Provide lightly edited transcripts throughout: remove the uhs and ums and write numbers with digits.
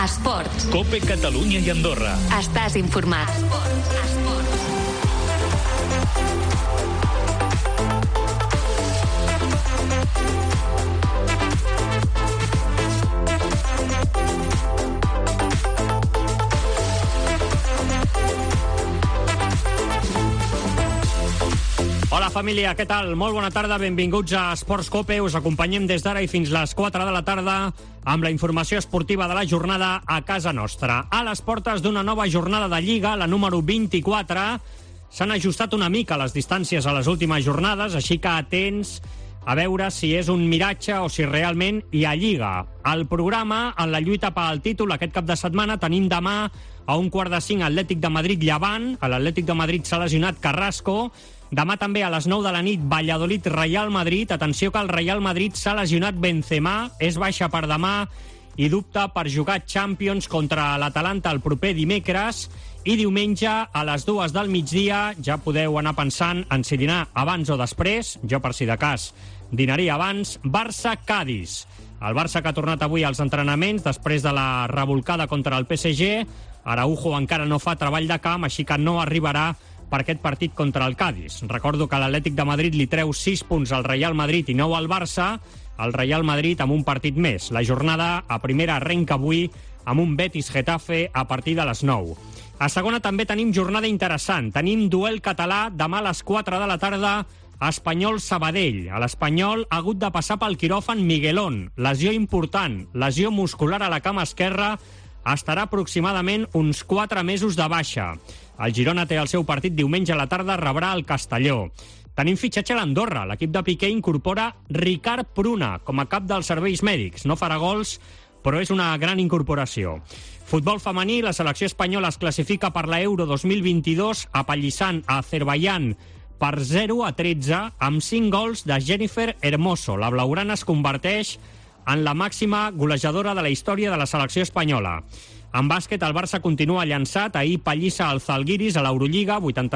Esports. COPE Catalunya i Andorra. Estàs informat. Esports. Hola família, què tal? Molt bona tarda, benvinguts a Esports COPE. Us acompanyem des d'ara i fins les 4 de la tarda amb la informació esportiva de la jornada a casa nostra. A les portes d'una nova jornada de Lliga, la número 24, s'han ajustat una mica les distàncies a les últimes jornades, així que atents a veure si és un miratge o si realment hi ha Lliga. Al programa, en la lluita pel títol, aquest cap de setmana, tenim demà a 4:45 Atlètic de Madrid-Llevant. A l'Atlètic de Madrid s'ha lesionat Carrasco. Demà també a les 9 de la nit, Valladolid-Real Madrid. Atenció que el Real Madrid s'ha lesionat Benzema, és baixa per demà i dubta per jugar Champions contra l'Atalanta el proper dimecres. I diumenge, a les 2 del migdia, ja podeu anar pensant en si dinar abans o després. Jo, per si de cas, dinaria abans. Barça-Cadis. El Barça que ha tornat avui als entrenaments després de la revolcada contra el PSG. Araujo encara no fa treball de camp, així que no arribarà per aquest partit contra el Cádiz. Recordo que l'Atlètic de Madrid li treu 6 punts al Real Madrid i 9 al Barça. El Real Madrid amb un partit més. La jornada a primera arrenca avui amb un Betis-Getafe a partir de les 9. A segona també tenim jornada interessant. Tenim duel català demà a les 4 de la tarda, Espanyol-Sabadell. A l'Espanyol ha hagut de passar pel quiròfan Miguelón. Lesió important, lesió muscular a la cama esquerra. Estarà aproximadament uns 4 mesos de baixa. El Girona té el seu partit diumenge a la tarda, rebrà el Castelló. Tenim fitxatge a l'Andorra. L'equip de Piqué incorpora Ricard Pruna com a cap dels serveis mèdics. No farà gols, però és una gran incorporació. Futbol femení, la selecció espanyola es classifica per la Euro 2022 apallissant a Azerbaiyán per 0-13 amb 5 gols de Jennifer Hermoso. La blaugrana es converteix en la màxima golejadora de la història de la selecció espanyola. En bàsquet, el Barça continua llançat. Ahir pallissa el Zalgiris a l'Eurolliga,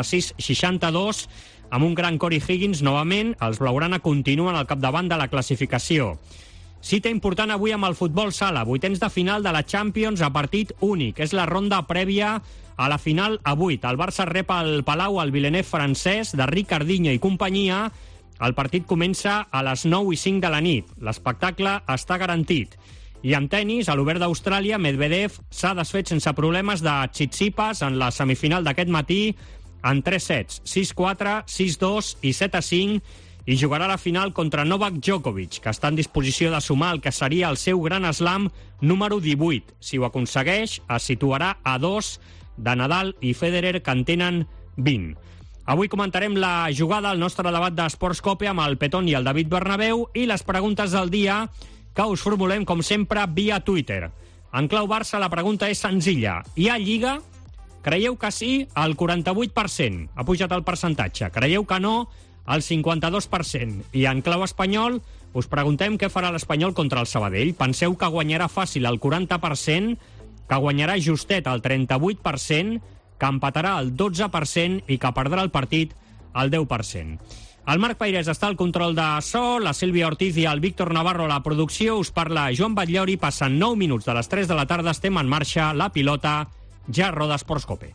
86-62, amb un gran Corey Higgins novament. Els blaugrana continuen al capdavant de la classificació. Cita important avui amb el futbol sala, vuitens de final de la Champions a partit únic. És la ronda prèvia a la final a 8. El Barça rep al Palau el Villeneuve francès de Ricardinho i companyia. El partit comença a les 9:05 de la nit. L'espectacle està garantit. I en tennis, a l'Obert d'Austràlia, Medvedev s'ha desfet sense problemes de Tsitsipas en la semifinal d'aquest matí en 3 sets, 6-4, 6-2 i 7-5, i jugarà la final contra Novak Djokovic, que està en disposició de sumar el que seria el seu gran slam número 18. Si ho aconsegueix, es situarà a 2 de Nadal i Federer, que en tenen 20. Avui comentarem la jugada al nostre debat d'Esports COPE amb el Petón i el David Bernabéu i les preguntes del dia que us formulem, com sempre, via Twitter. En clau Barça, la pregunta és senzilla. Hi ha Lliga? Creieu que sí? El 48%. Ha pujat el percentatge. Creieu que no? El 52%. I en clau espanyol, us preguntem què farà l'Espanyol contra el Sabadell. Penseu que guanyarà fàcil el 40%, que guanyarà justet el 38%, que empatarà el 12% i que perdrà el partit el 10%. El Marc Peirés està al control de so, la Sílvia Ortiz i el Víctor Navarro a la producció. Us parla Joan Batllori. Passen 9 minuts de les 3 de la tarda. Estem en marxa. La pilota ja roda Esports COPE.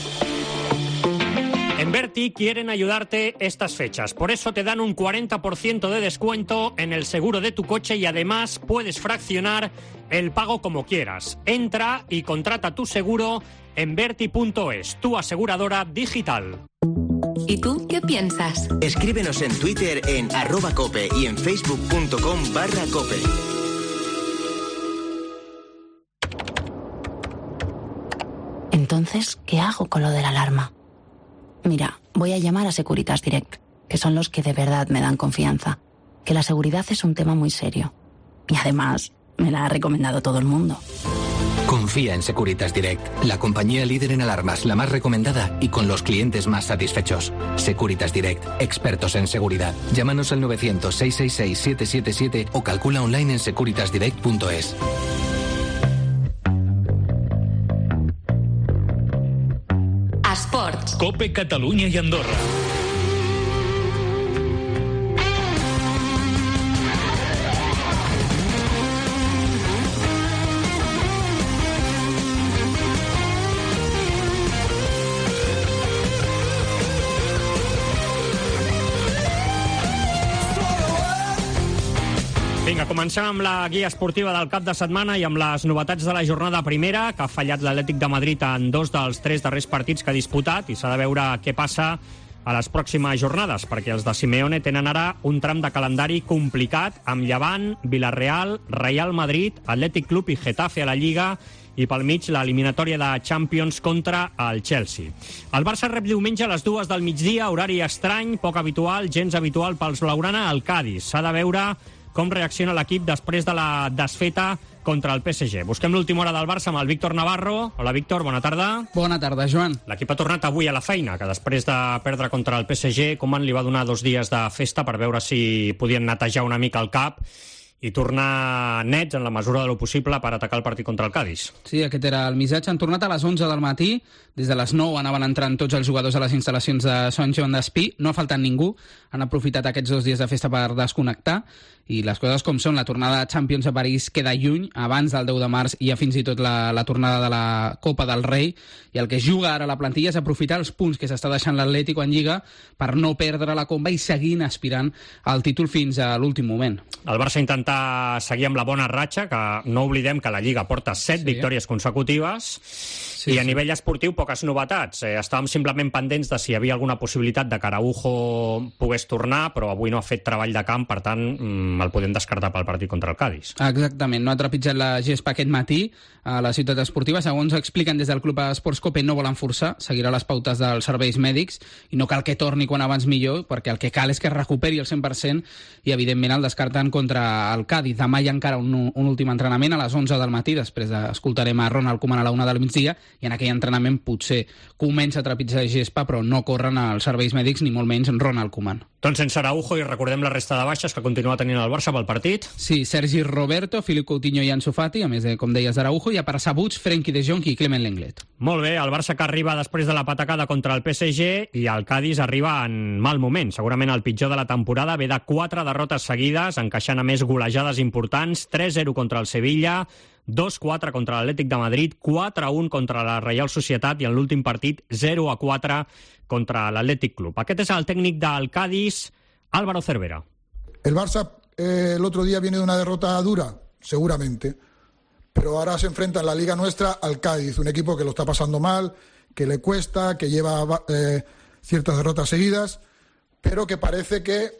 En Verti quieren ayudarte estas fechas. Por eso te dan un 40% de descuento en el seguro de tu coche y además puedes fraccionar el pago como quieras. Entra y contrata tu seguro en Verti.es, tu aseguradora digital. ¿Y tú qué piensas? Escríbenos en Twitter en @cope y en facebook.com/cope. Entonces, ¿qué hago con lo de la alarma? Mira, voy a llamar a Securitas Direct, que son los que de verdad me dan confianza. Que la seguridad es un tema muy serio. Y además, me la ha recomendado todo el mundo. Confía en Securitas Direct, la compañía líder en alarmas, la más recomendada y con los clientes más satisfechos. Securitas Direct, expertos en seguridad. Llámanos al 900-666-777 o calcula online en securitasdirect.es. Esports. COPE Catalunya i Andorra. comencem amb la guia esportiva del cap de setmana i amb les novetats de la jornada primera, que ha fallat l'Atlètic de Madrid en 2 dels 3 darrers partits que ha disputat, i s'ha de veure què passa a les pròximes jornades, perquè els de Simeone tenen ara un tram de calendari complicat amb Llevant, Villarreal, Real Madrid, Atlètic Club i Getafe a la Lliga, i pel mig l'eliminatòria de Champions contra el Chelsea. El Barça rep diumenge a les 2 del migdia, horari estrany, poc habitual, gens habitual pels blaugrana, al Cádiz. S'ha de veure com reacciona l'equip després de la desfeta contra el PSG. Busquem l'última hora del Barça amb el Víctor Navarro. Hola, Víctor, bona tarda. Bona tarda, Joan. L'equip ha tornat avui a la feina, que després de perdre contra el PSG, Koeman li va donar 2 dies de festa per veure si podien netejar una mica el cap i tornar nets en la mesura de lo possible per atacar el partit contra el Cádiz. Sí, aquest era el missatge. Han tornat a les 11 del matí. Des de les 9 anaven entrant tots els jugadors a les instal·lacions de Sant Joan d'Espí. No ha faltat ningú. Han aprofitat aquests 2 dies de festa per desconnectar. I les coses com són, la tornada de Champions a París queda lluny, abans del 10 de març hi ha fins i tot la tornada de la Copa del Rei, i el que es juga ara la plantilla és aprofitar els punts que s'està deixant l'Atlético en Lliga per no perdre la comba i seguint aspirant al títol fins a l'últim moment. El Barça intenta seguir amb la bona ratxa, que no oblidem que la Lliga porta 7 victòries consecutives, i a nivell esportiu poques novetats. Estàvem simplement pendents de si hi havia alguna possibilitat de que Araujo pogués tornar, però avui no ha fet treball de camp, per tant el podem descartar pel partit contra el Cádiz. Exactament, no ha trepitjat la gespa aquest matí a la ciutat esportiva. Segons expliquen des del Club Esports Cope, no volen forçar, seguirà les pautes dels serveis mèdics i no cal que torni quan abans millor, perquè el que cal és que es recuperi el 100% i evidentment el descarten contra el Cádiz. Demà hi ha encara un últim entrenament a les 11 del matí, després escoltarem a Ronald Koeman a la 1 del migdia, i en aquell entrenament potser comença a trepitjar gespa, però no corren els serveis mèdics ni molt menys Ronald Koeman. Doncs sense Araujo, i recordem la resta de baixes que continua tenint el Barça pel partit. Sí, Sergi Roberto, Philippe Coutinho i Ansu Fati, a més de, com deies, d'Araujo, i a Persabuig, Frenkie de Jong i Clement Lenglet. Molt bé, el Barça que arriba després de la patacada contra el PSG, i el Cádiz arriba en mal moment. Segurament el pitjor de la temporada, ve de 4 derrotes seguides, encaixant a més golejades importants, 3-0 contra el Sevilla, 2-4 contra l'Atlètic de Madrid, 4-1 contra la Reial Societat i en l'últim partit 0-4 contra l'Atlètic Club. Aquest és el tècnic del Cádiz, Álvaro Cervera. El Barça el otro día viene de una derrota dura, seguramente, pero ahora se enfrenta en la Liga nuestra al Cádiz, un equipo que lo está pasando mal, que le cuesta, que lleva ciertas derrotas seguidas, pero que parece que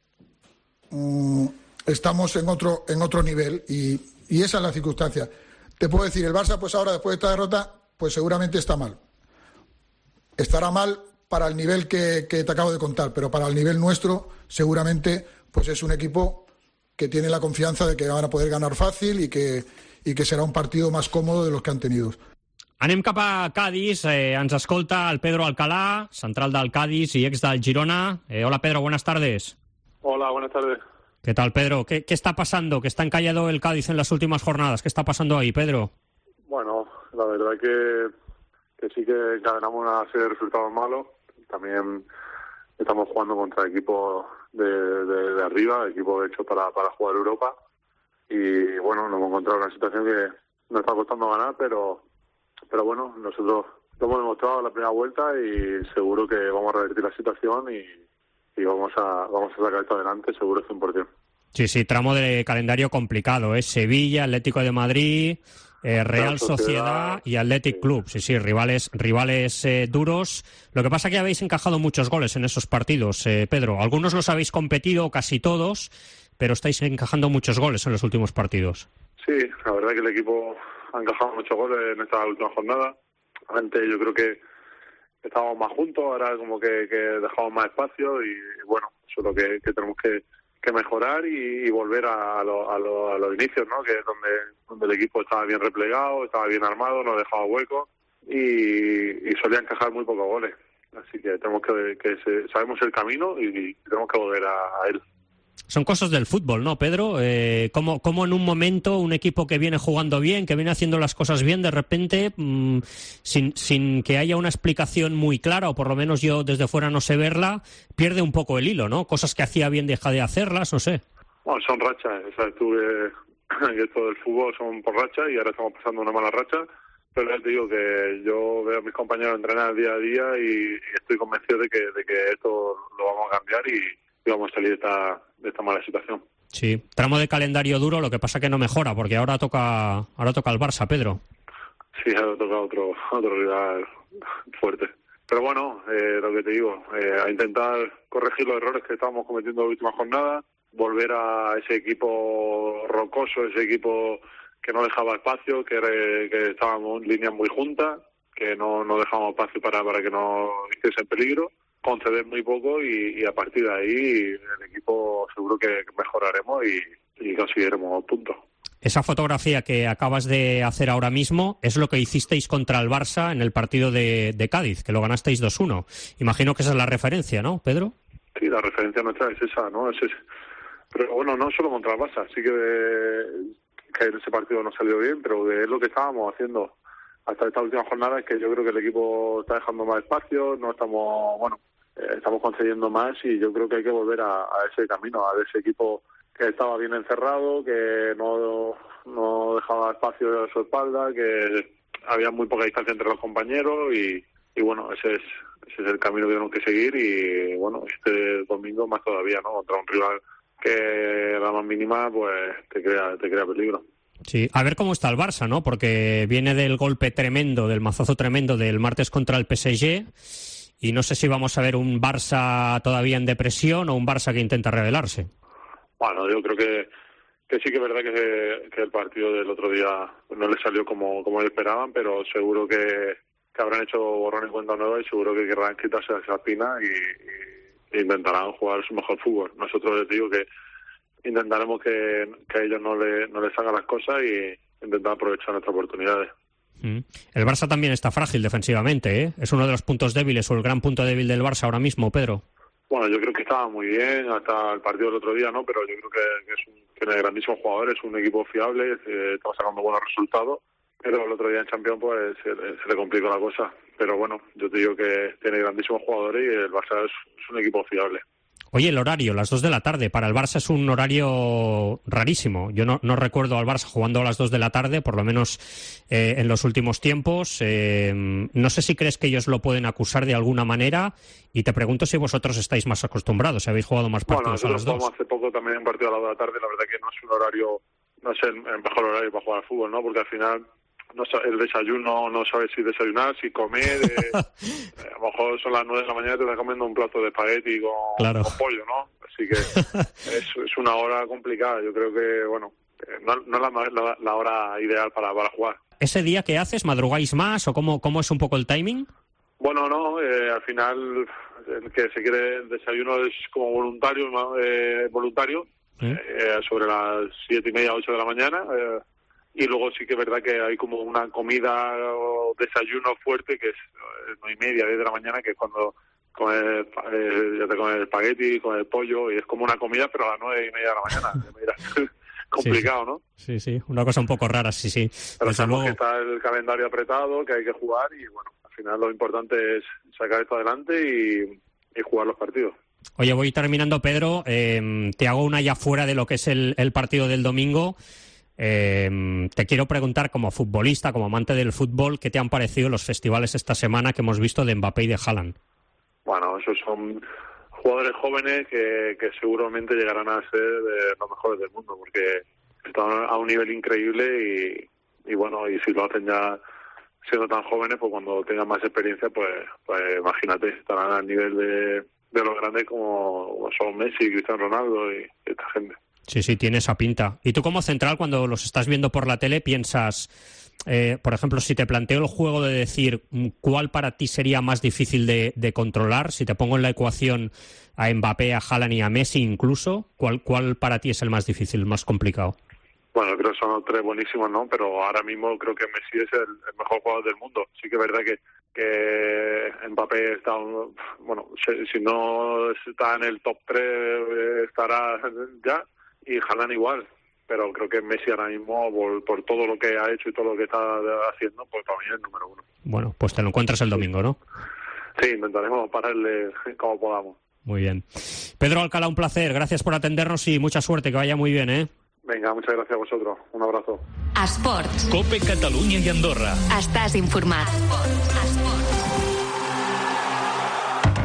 estamos en otro nivel y esa es la circunstancia. Te puedo decir, el Barça pues ahora después de esta derrota pues seguramente está mal. Estará mal para el nivel que te acabo de contar, pero para el nivel nuestro seguramente pues es un equipo que tiene la confianza de que van a poder ganar fácil y que será un partido más cómodo de los que han tenido. Anem cap a Cádiz, ens escolta el Pedro Alcalá, central del Cádiz y ex del Girona. Hola Pedro, buenas tardes. Hola, buenas tardes. ¿Qué tal, Pedro? ¿Qué está pasando? ¿Que está encallado el Cádiz en las últimas jornadas? ¿Qué está pasando ahí, Pedro? Bueno, la verdad que sí que encadenamos una serie de resultados malos. También estamos jugando contra equipos de arriba, equipos hechos para jugar Europa. Y bueno, nos hemos encontrado en una situación que nos está costando ganar, pero bueno, nosotros lo hemos demostrado en la primera vuelta y seguro que vamos a revertir la situación y vamos a sacar esto adelante, seguro 100%. Sí, tramo de calendario complicado, ¿eh? Sevilla, Atlético de Madrid, Real Sociedad y Athletic Club. Sí, rivales duros. Lo que pasa es que habéis encajado muchos goles en esos partidos, Pedro. Algunos los habéis competido, casi todos, pero estáis encajando muchos goles en los últimos partidos. Sí, la verdad que el equipo ha encajado muchos goles en esta última jornada. Antes yo creo que estábamos más juntos, ahora como que dejamos más espacio y bueno, eso es lo que tenemos que mejorar y volver a los inicios, ¿no? Que es donde el equipo estaba bien replegado, estaba bien armado, no dejaba huecos y solía encajar muy pocos goles. Así que tenemos sabemos el camino y tenemos que volver a él. Son cosas del fútbol, ¿no, Pedro? Como en un momento un equipo que viene jugando bien, que viene haciendo las cosas bien, de repente, sin que haya una explicación muy clara, o por lo menos yo desde fuera no sé verla, pierde un poco el hilo, ¿no? Cosas que hacía bien deja de hacerlas, no sé. Bueno, son rachas, ¿sabes tú? Que esto del fútbol son por racha y ahora estamos pasando una mala racha, pero ya te digo que yo veo a mis compañeros entrenar día a día y estoy convencido de que esto lo vamos a cambiar y vamos a salir de esta mala situación. Sí, tramo de calendario duro, lo que pasa que no mejora, porque ahora toca el Barça, Pedro. Sí, ahora toca otro rival fuerte. Pero bueno, lo que te digo, a intentar corregir los errores que estábamos cometiendo en la última jornada, volver a ese equipo rocoso, ese equipo que no dejaba espacio, que estábamos en líneas muy juntas, que no dejábamos espacio para que no hiciese en peligro, conceder muy poco y a partir de ahí el equipo seguro que mejoraremos y conseguiremos puntos. Esa fotografía que acabas de hacer ahora mismo es lo que hicisteis contra el Barça en el partido de Cádiz, que lo ganasteis 2-1. Imagino que esa es la referencia, ¿no, Pedro? Sí, la referencia nuestra es esa, ¿no? Pero bueno, no solo contra el Barça, sí que en ese partido no salió bien, pero es lo que estábamos haciendo hasta esta última jornada, es que yo creo que el equipo está dejando más espacio, estamos concediendo más y yo creo que hay que volver a ese camino, a ese equipo que estaba bien encerrado, que no dejaba espacio a su espalda, que había muy poca distancia entre los compañeros y bueno, ese es el camino que tenemos que seguir y bueno, este domingo más todavía, ¿no? Contra un rival que a la más mínima pues te crea peligro. Sí, a ver cómo está el Barça, ¿no? Porque viene del golpe tremendo, del mazazo tremendo del martes contra el PSG y no sé si vamos a ver un Barça todavía en depresión o un Barça que intenta rebelarse. Bueno, yo creo que sí que es verdad que el partido del otro día no le salió como esperaban, pero seguro que habrán hecho borrón y cuenta nueva y seguro que querrán quitarse esa espina y intentarán jugar su mejor fútbol. Nosotros les digo que intentaremos que a ellos no les hagan las cosas y intentar aprovechar nuestras oportunidades. El Barça también está frágil defensivamente, ¿eh? Es uno de los puntos débiles o el gran punto débil del Barça ahora mismo, Pedro. Bueno, yo creo que estaba muy bien hasta el partido del otro día, ¿no? Pero yo creo que tiene grandísimos jugadores, es un equipo fiable, está sacando buenos resultados. Pero el otro día en Champions pues se le complicó la cosa. Pero bueno, yo te digo que tiene grandísimos jugadores y el Barça es un equipo fiable. Oye, el horario, las 2 de la tarde, para el Barça es un horario rarísimo. Yo no recuerdo al Barça jugando a las 2 de la tarde, por lo menos en los últimos tiempos. No sé si crees que ellos lo pueden acusar de alguna manera y te pregunto si vosotros estáis más acostumbrados, si habéis jugado más partidos a las 2. Bueno, nosotros jugamos hace poco también un partido a las 2 de la tarde, la verdad que no es un horario, no es el mejor horario para jugar al fútbol, ¿no? Porque al final el desayuno no sabes si desayunar, si comer, a lo mejor son las 9 de la mañana y te estás comiendo un plato de espagueti con pollo, ¿no? Así que es una hora complicada, yo creo que, bueno, no es la hora ideal para jugar. ¿Ese día qué haces? ¿Madrugáis más o cómo es un poco el timing? Bueno, no, al final el que se quiere el desayuno es como voluntario, sobre las 7:30, 8 de la mañana, y luego sí que es verdad que hay como una comida o desayuno fuerte que es 9:30, 10 de la mañana, que es cuando ya te comes el espagueti, con el pollo, y es como una comida, pero a las 9:30 de la mañana. Complicado, ¿no? Sí, una cosa un poco rara, sí. Pero sabemos que está el calendario apretado, que hay que jugar, y bueno, al final lo importante es sacar esto adelante y jugar los partidos. Oye, voy terminando, Pedro. Te hago una ya fuera de lo que es el partido del domingo. Te quiero preguntar, como futbolista, como amante del fútbol, ¿qué te han parecido los festivales esta semana que hemos visto de Mbappé y de Haaland? Bueno, esos son jugadores jóvenes que seguramente llegarán a ser de los mejores del mundo, porque están a un nivel increíble y bueno, y si lo hacen ya siendo tan jóvenes, pues cuando tengan más experiencia, pues imagínate, estarán al nivel de los grandes como son Messi, Cristiano Ronaldo y esta gente. Sí, tiene esa pinta. Y tú como central, cuando los estás viendo por la tele, piensas, por ejemplo, si te planteo el juego de decir cuál para ti sería más difícil de controlar, si te pongo en la ecuación a Mbappé, a Haaland y a Messi incluso, ¿cuál para ti es el más difícil, el más complicado? Bueno, creo que son tres buenísimos, ¿no? Pero ahora mismo creo que Messi es el mejor jugador del mundo. Sí que es verdad que Mbappé está, bueno, si no está en el top 3 estará ya, y Haaland igual, pero creo que Messi ahora mismo, por todo lo que ha hecho y todo lo que está haciendo, pues para mí es el número 1. Bueno, pues te lo encuentras el domingo, ¿no? Sí, intentaremos pararle como podamos. Muy bien. Pedro Alcalá, un placer, gracias por atendernos y mucha suerte, que vaya muy bien, ¿eh? Venga, muchas gracias a vosotros, un abrazo. Esports. Cope Catalunya i Andorra. Estàs informat.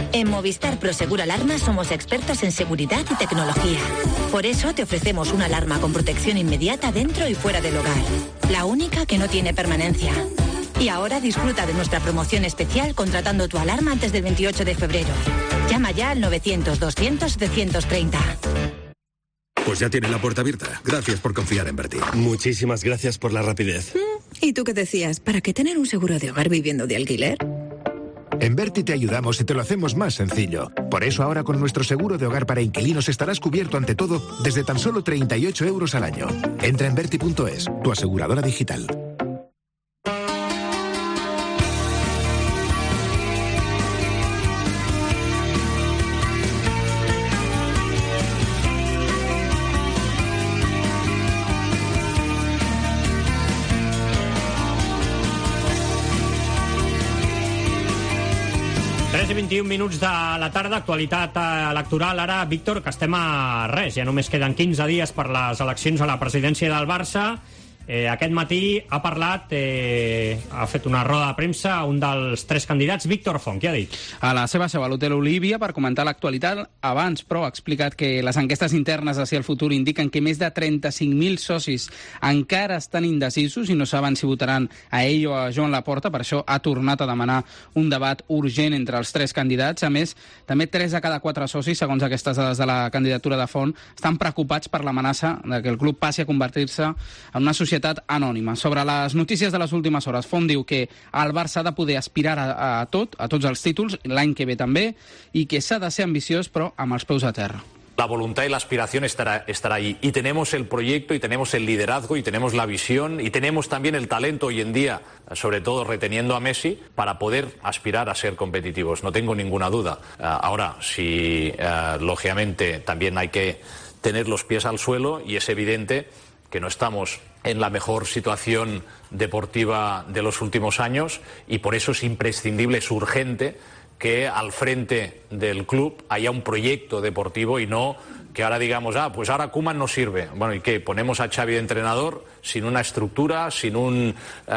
En Movistar Prosegur Alarma somos expertos en seguridad y tecnología. Por eso te ofrecemos una alarma con protección inmediata dentro y fuera del hogar. La única que no tiene permanencia. Y ahora disfruta de nuestra promoción especial contratando tu alarma antes del 28 de febrero. Llama ya al 900-200-730. Pues ya tiene la puerta abierta. Gracias por confiar en Berti. Muchísimas gracias por la rapidez. ¿Y tú qué decías? ¿Para qué tener un seguro de hogar viviendo de alquiler? En Berti te ayudamos y te lo hacemos más sencillo. Por eso ahora con nuestro seguro de hogar para inquilinos estarás cubierto ante todo desde tan solo 38 euros al año. Entra en Berti.es, tu aseguradora digital. I 21 minuts de la tarda, actualitat electoral. Ara, Víctor, que estem a res. Ja només queden 15 dies per les eleccions a la presidència del Barça. Aquest matí ha parlat, ha fet una roda de premsa un dels 3 candidats, Víctor Font. Què ha dit? A la seva seu a l'Hotel Olívia per comentar l'actualitat. Abans, però, ha explicat que les enquestes internes hacia el futur indiquen que més de 35.000 socis encara estan indecisos i no saben si votaran a ell o a Joan Laporta. Per això ha tornat a demanar un debat urgent entre els 3 candidats. A més, també 3 de cada 4 socis, segons aquestes dades de la candidatura de Font, estan preocupats per l'amenaça de que el club passi a convertir-se en una societat anònima. Sobre les notícies de les últimes hores, Font diu que el Barça ha de poder aspirar a tots els títols, l'any que ve també, i que s'ha de ser ambiciós, però amb els peus a terra. La voluntad y la aspiración estará ahí. Y tenemos el proyecto, y tenemos el liderazgo, y tenemos la visión, y tenemos también el talento hoy en día, sobre todo reteniendo a Messi, para poder aspirar a ser competitivos. No tengo ninguna duda. Ahora, si lógicamente también hay que tener los pies al suelo, y es evidente que no estamos en la mejor situación deportiva de los últimos años, y por eso es imprescindible, es urgente que al frente del club haya un proyecto deportivo y no que ahora digamos, pues ahora Koeman no sirve. Bueno, ¿y qué? Ponemos a Xavi de entrenador sin una estructura, sin un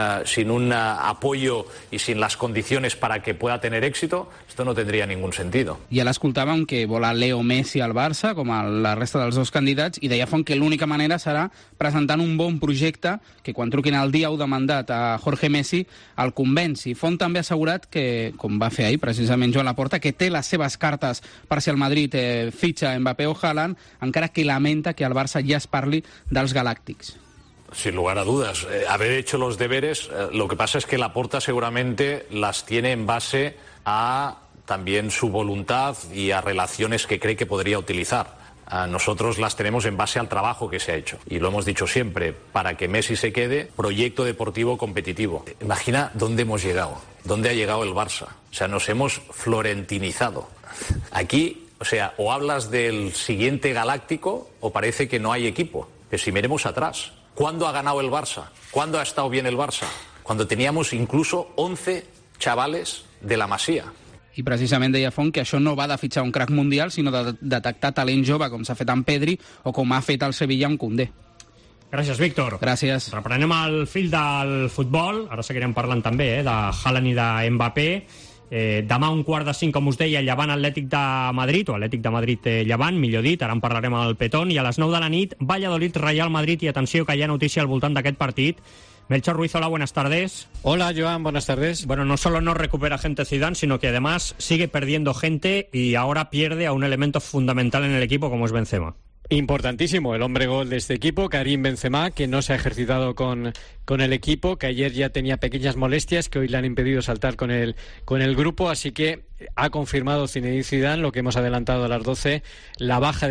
apoyo y sin las condiciones para que pueda tener éxito. Esto no tendría ningún sentido. Ja l'escoltàvem que vol a Leo Messi al Barça, com a la resta dels 2 candidats, i deia Font que l'única manera serà presentant un bon projecte que quan truquin el dia 1 de mandat a Jorge Messi el convenci. Font també ha assegurat que, com va fer ahir precisament Joan Laporta, que té les seves cartes per si el Madrid fitxa Mbappé o Haaland, encara que lamenta que al Barça ja es parli dels galàctics. Sin lugar a dudas. Haber hecho los deberes, lo que pasa es que Laporta seguramente las tiene en base a también su voluntad y a relaciones que cree que podría utilizar. Nosotros las tenemos en base al trabajo que se ha hecho. Y lo hemos dicho siempre, para que Messi se quede, proyecto deportivo competitivo. Imagina dónde hemos llegado, dónde ha llegado el Barça. O sea, nos hemos florentinizado. Aquí, o sea, o hablas del siguiente galáctico o parece que no hay equipo. Pero si miremos atrás, ¿cuándo ha ganado el Barça? ¿Cuándo ha estado bien el Barça? Cuando teníamos incluso 11 chavales de la Masía. I precisament deia Font que això no va de fitxar un crack mundial, sinó de detectar talent jove, com s'ha fet amb Pedri o com ha fet el Sevilla amb Koundé. Gràcies, Víctor. Gràcies. Reprenem el fil del futbol. Ara seguirem parlant també de Haaland i de Mbappé. Demà 4:45, com us deia, Llevant Atlètic de Madrid, o Atlètic de Madrid Llevant, millor dit, ara en parlarem al Petón, i a les 9 de la nit, Valladolid Real Madrid, i atenció que hi ha notícia al voltant d'aquest partit. Melchor Ruiz, hola, buenas tardes. Hola, Joan, buenas tardes. Bueno, no solo no recupera gente Zidane, sino que además sigue perdiendo gente y ahora pierde a un elemento fundamental en el equipo como es Benzema. Importantísimo, el hombre gol de este equipo, Karim Benzema, que no se ha ejercitado con el equipo, que ayer ya tenía pequeñas molestias, que hoy le han impedido saltar con el grupo, así que ha confirmado Zinedine Zidane, lo que hemos adelantado a las 12, la baja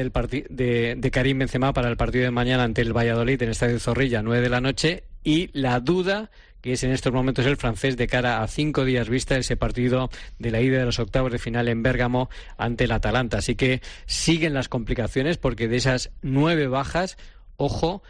de Karim Benzema para el partido de mañana ante el Valladolid en el Estadio Zorrilla, 9 de la noche, y la duda que es en estos momentos el francés de cara a 5 días vista ese partido de la ida de los octavos de final en Bérgamo ante el Atalanta. Así que siguen las complicaciones porque de esas 9 bajas, ojo,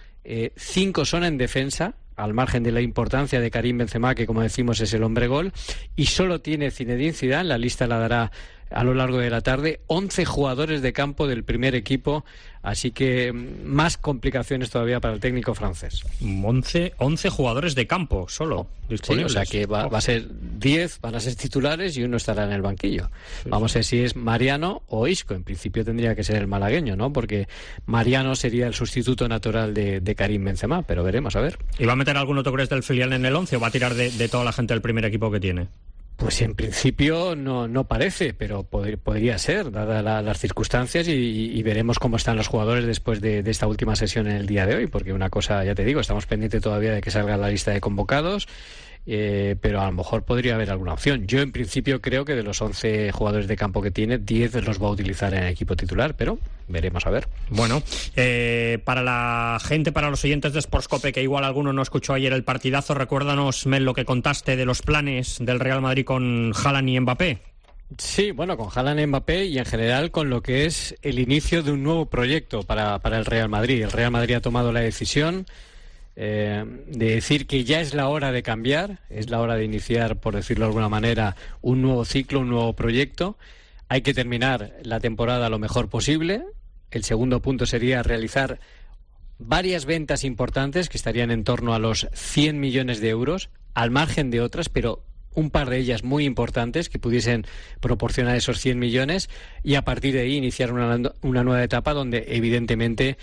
5 son en defensa, al margen de la importancia de Karim Benzema, que como decimos es el hombre gol, y solo tiene Zinedine Zidane, la lista la dará a lo largo de la tarde, 11 jugadores de campo del primer equipo, así que más complicaciones todavía para el técnico francés. 11 jugadores de campo solo disponibles. Sí, o sea que va a ser 10 van a ser titulares y uno estará en el banquillo. Vamos a ver si es Mariano o Isco. En principio tendría que ser el malagueño, ¿no? Porque Mariano sería el sustituto natural de Karim Benzema, pero veremos, a ver. ¿Y va a meter algún otro crees del filial en el 11 o va a tirar de toda la gente del primer equipo que tiene? Pues en principio no parece, pero podría ser, dadas las circunstancias, y veremos cómo están los jugadores después de esta última sesión en el día de hoy, porque una cosa, ya te digo, estamos pendientes todavía de que salga la lista de convocados, pero a lo mejor podría haber alguna opción. Yo en principio creo que de los 11 jugadores de campo que tiene, 10 los va a utilizar en el equipo titular, pero veremos a ver. Bueno, para la gente, para los oyentes de Sportscope, que igual alguno no escuchó ayer el partidazo, recuérdanos, Mel, lo que contaste de los planes del Real Madrid con Haaland y Mbappé. Sí, bueno, con Haaland y Mbappé y en general con lo que es el inicio de un nuevo proyecto para el Real Madrid. El Real Madrid ha tomado la decisión de decir que ya es la hora de cambiar, es la hora de iniciar, por decirlo de alguna manera, un nuevo ciclo, un nuevo proyecto. Hay que terminar la temporada lo mejor posible. El segundo punto sería realizar varias ventas importantes que estarían en torno a los 100 millones de euros, al margen de otras, pero un par de ellas muy importantes que pudiesen proporcionar esos 100 millones, y a partir de ahí iniciar una nueva etapa donde evidentemente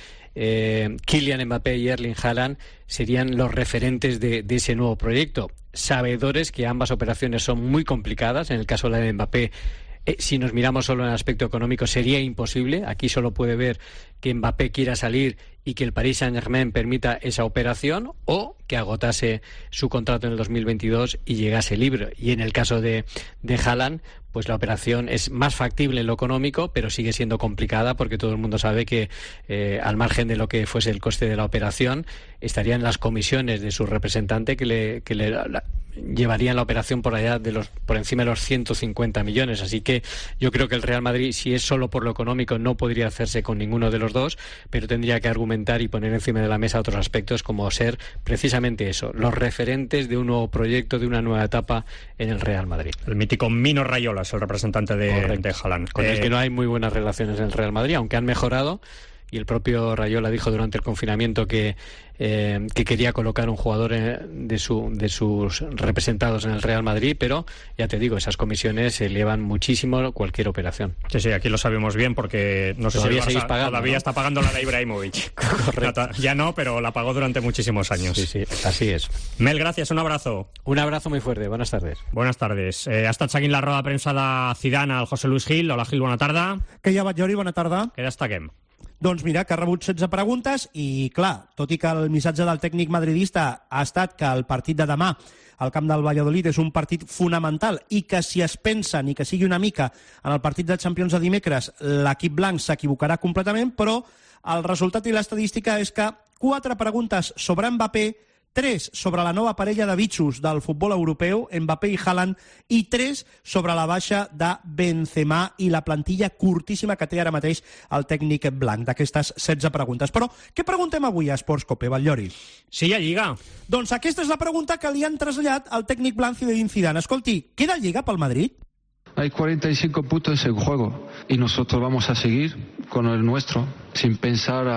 Kylian Mbappé y Erling Haaland serían los referentes de ese nuevo proyecto, sabedores que ambas operaciones son muy complicadas. En el caso de la de Mbappé, si nos miramos solo en el aspecto económico, sería imposible. Aquí solo puede ver que Mbappé quiera salir y que el Paris Saint-Germain permita esa operación, o que agotase su contrato en el 2022 y llegase libre. Y en el caso de Haaland, pues la operación es más factible en lo económico, pero sigue siendo complicada, porque todo el mundo sabe que al margen de lo que fuese el coste de la operación, estarían las comisiones de su representante que le llevarían la operación por encima de los 150 millones. Así que yo creo que el Real Madrid, si es solo por lo económico, no podría hacerse con ninguno de los dos, pero tendría que argumentar y poner encima de la mesa otros aspectos, como ser precisamente eso, los referentes de un nuevo proyecto, de una nueva etapa en el Real Madrid. El mítico Mino Raiola es el representante de Haaland. Con el que no hay muy buenas relaciones en el Real Madrid, aunque han mejorado. Y el propio Raiola dijo durante el confinamiento que quería colocar un jugador de sus representados en el Real Madrid, pero ya te digo, esas comisiones se elevan muchísimo cualquier operación. Sí, aquí lo sabemos bien, porque no sé todavía si el Barça pagando, todavía, ¿no? Está pagando la de Ibrahimovic. Correcto. Ya no, pero la pagó durante muchísimos años. Sí, así es. Mel, gracias, un abrazo. Un abrazo muy fuerte, buenas tardes. Buenas tardes. Ha estat seguint la roda de premsa de Zidane al José Luis Gil. Hola, Gil, bona tarda. Que hi ha, Batllori, bona tarda. Què destaquem? Doncs mira, que ha rebut 16 preguntes i, clar, tot i que el missatge del tècnic madridista ha estat que el partit de demà al camp del Valladolid és un partit fonamental i que si es pensa ni que sigui una mica en el partit de Champions de dimecres, l'equip blanc s'equivocarà completament, però el resultat i l'estadística és que 4 preguntes sobre Mbappé, 3 sobre la nova parella de bitxos del futbol europeu, Mbappé i Haaland, i 3 sobre la baixa de Benzema i la plantilla curtíssima que té ara mateix el tècnic blanc, d'aquestes 16 preguntes. Però què preguntem avui a Sportscope, Batllori? Si hi ha Lliga. Doncs aquesta és la pregunta que li han traslladat al tècnic blanc Zinedine Zidane. Escolti, queda Lliga pel Madrid? Hay 45 puntos en juego y nosotros vamos a seguir con el nuestro, sin pensar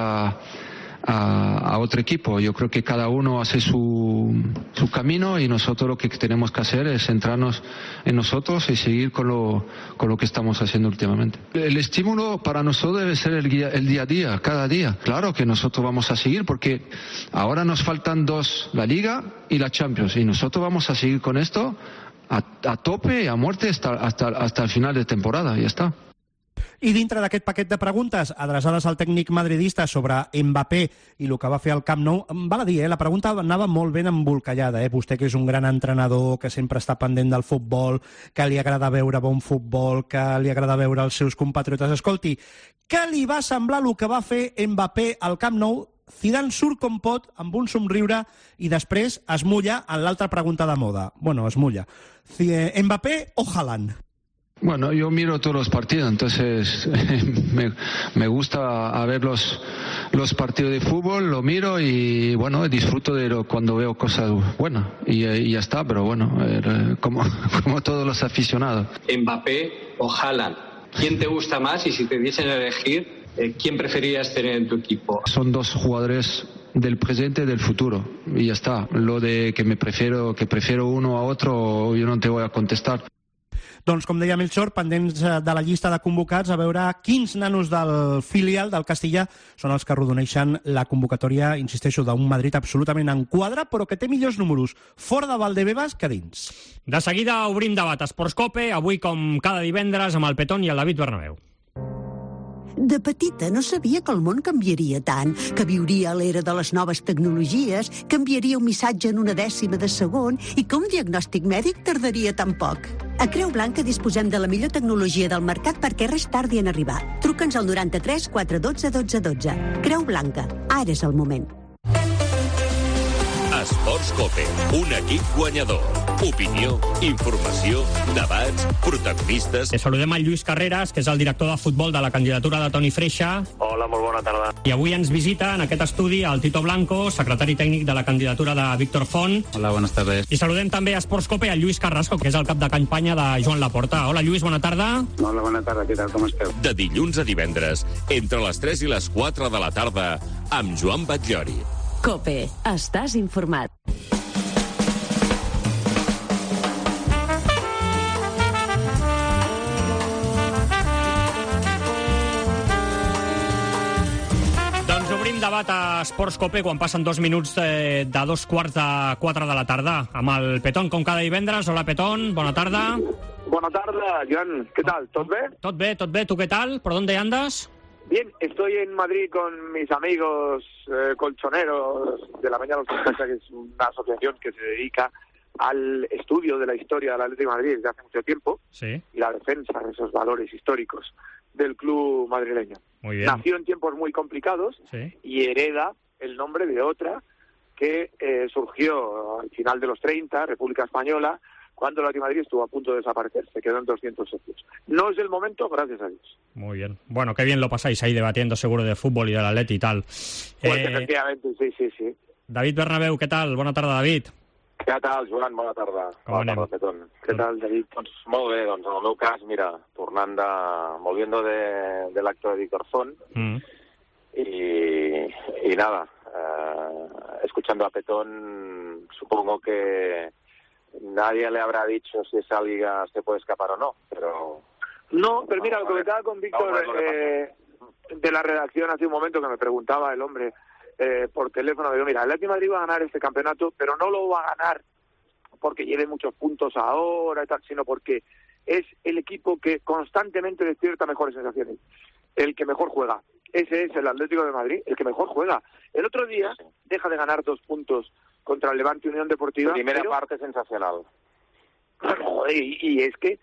a otro equipo. Yo creo que cada uno hace su camino y nosotros lo que tenemos que hacer es centrarnos en nosotros y seguir con lo que estamos haciendo últimamente. El estímulo para nosotros debe ser el día a día, cada día. Claro que nosotros vamos a seguir porque ahora nos faltan 2, la Liga y la Champions, y nosotros vamos a seguir con esto a tope y a muerte hasta el final de temporada, y ya está. I dintre d'aquest paquet de preguntes adreçades al tècnic madridista sobre Mbappé i el que va fer al Camp Nou, val a dir, la pregunta anava molt ben embolcallada. Vostè, que és un gran entrenador, que sempre està pendent del futbol, que li agrada veure bon futbol, que li agrada veure els seus compatriotes. Escolti, què li va semblar el que va fer Mbappé al Camp Nou? Zidane surt com pot, amb un somriure, i després es mulla en l'altra pregunta de moda. Bueno, es mulla. Mbappé o Haaland? Bueno, yo miro todos los partidos, entonces me gusta ver los partidos de fútbol, lo miro y bueno, disfruto de cuando veo cosas buenas y ya está, pero bueno, como todos los aficionados. Mbappé o Haaland, ¿quién te gusta más? Y si te diesen a elegir, ¿quién preferirías tener en tu equipo? Son 2 jugadores del presente y del futuro. Y ya está. Lo de que prefiero uno a otro, yo no te voy a contestar. Doncs, com deia Melchor, pendents de la llista de convocats, a veure quins nanos del filial del Castilla són els que arrodoneixen la convocatòria, insisteixo, d'un Madrid absolutament en quadre, però que té millors números fora de Valdebebas que dins. De seguida obrim debat a Esports Cope, avui com cada divendres amb el Petón i el David Bernabéu. De petita no sabia que el món canviaria tant, que viuria a l'era de les noves tecnologies, que enviaria un missatge en 1/10 de segon i que un diagnòstic mèdic tardaria tan poc. A Creu Blanca disposem de la millor tecnologia del mercat perquè res tardi en arribar. Truca'ns al 93 412 12 12. Creu Blanca, ara és el moment. Esports Cope, un equip guanyador. Opinió, informació, debats, protagonistes... Saludem al Lluís Carreras, que és el director de futbol de la candidatura de Toni Freixa. Hola, molt bona tarda. I avui ens visita en aquest estudi el Tito Blanco, secretari tècnic de la candidatura de Víctor Font. Hola, buenas tardes. I saludem també a Esports Cope al Lluís Carrasco, que és el cap de campanya de Joan Laporta. Hola, Lluís, bona tarda. Hola, bona tarda, què tal, com esteu? De dilluns a divendres, entre les 3 i les 4 de la tarda, amb Joan Batllori. Cope, estàs informat. Doncs obrim debat a Esports Cope quan passen 2 minuts de 3:45 de la tarda. Amb el Petón, com cada divendres. Hola, Petón, bona tarda. Bona tarda, Joan, ¿qué tal? ¿Tot bé? Tot bé, ¿tú qué tal? ¿Por dónde andas? Bien, estoy en Madrid con mis amigos colchoneros de la Mañana Colchonera, que es una asociación que se dedica al estudio de la historia del Atlético de Madrid desde hace mucho tiempo, sí, y la defensa de esos valores históricos del club madrileño. Muy bien. Nació en tiempos muy complicados, sí, y hereda el nombre de otra que surgió al final de los 30, República Española, cuando el Atlético de Madrid estuvo a punto de desaparecer, se quedó en 200 socios. No es el momento, gracias a Dios. Muy bien. Bueno, qué bien lo pasáis ahí debatiendo seguro de fútbol y del Atleti y tal. Pues efectivamente, sí. David Bernabéu, què tal? Bona tarda, David. Què tal, Joan? Bona tarda. Bona tarda, Petón. Què tal, David? Doncs molt bé, doncs en el meu cas, mira, volviendo del acto de Víctor Font, y nada, escuchando a Petón, supongo que nadie le habrá dicho si esa liga se puede escapar o no, pero... No, pero mira, lo comentaba con Víctor de la redacción hace un momento, que me preguntaba el hombre por teléfono, digo, mira, el Atlético de Madrid va a ganar este campeonato, pero no lo va a ganar porque lleve muchos puntos ahora y tal, sino porque es el equipo que constantemente despierta mejores sensaciones, el que mejor juega. Ese es el Atlético de Madrid, el que mejor juega. El otro día deja de ganar 2 puntos contra el Levante Unión Deportiva. Primera parte sensacional. Y es que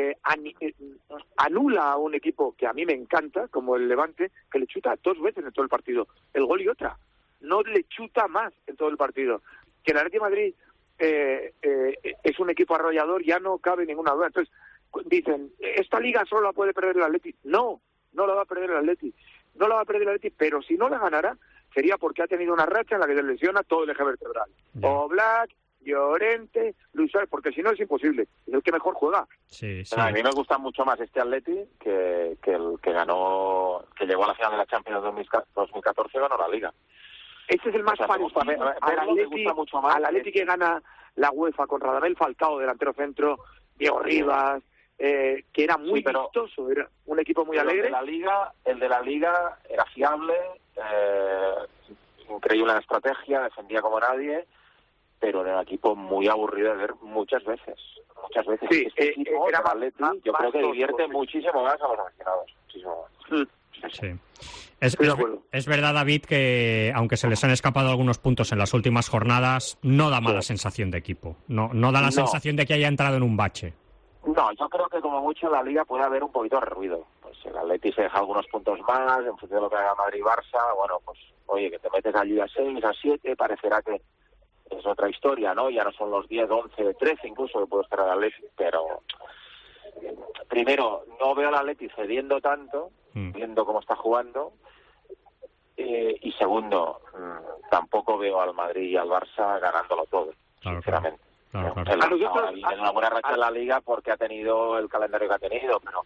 anula a un equipo que a mí me encanta, como el Levante, que le chuta 2 veces en todo el partido, el gol y otra. No le chuta más en todo el partido. Que el Atlético de Madrid es un equipo arrollador, ya no cabe ninguna duda. Entonces, dicen, esta liga solo la puede perder el Atleti. No la va a perder el Atleti. No la va a perder el Atleti, pero si no la ganara, sería porque ha tenido una racha en la que se lesiona todo el eje vertebral. Oblak, Llorente, Luis Suárez, porque si no es imposible. Es el que mejor juega. Sí. A mí me gusta mucho más este Atleti que el que ganó, que llegó a la final de la Champions 2014 y ganó la Liga. Este es el más parecido al Atleti que gana la UEFA con Radamel Falcao, delantero centro, Diego Rivas, que era muy vistoso, era un equipo muy alegre. El de la Liga era fiable, increíble en la estrategia, defendía como nadie, pero era un equipo muy aburrido de ver muchas veces. Sí, este equipo, era Atleti, yo creo que divierte muchísimo más a los aficionados. Muchísimo más. Sí. Es verdad, David, que aunque se les han escapado algunos puntos en las últimas jornadas, no da mala sensación de equipo. No da la sensación de que haya entrado en un bache. No, yo creo que como mucho en la Liga puede haber un poquito de ruido. Pues el Atleti se deja algunos puntos más, en función de lo que haga Madrid y Barça, bueno, pues oye, que te metes allí a 6, a 7, parecerá que es otra historia, ¿no? Ya no son los 10, 11, 13 incluso que puede estar el Atleti, pero primero, no veo al Atleti cediendo tanto, viendo cómo está jugando, y segundo, tampoco veo al Madrid y al Barça ganándolo todo, sinceramente. Claro. Ahora viene una buena racha en la Liga porque ha tenido el calendario que ha tenido, pero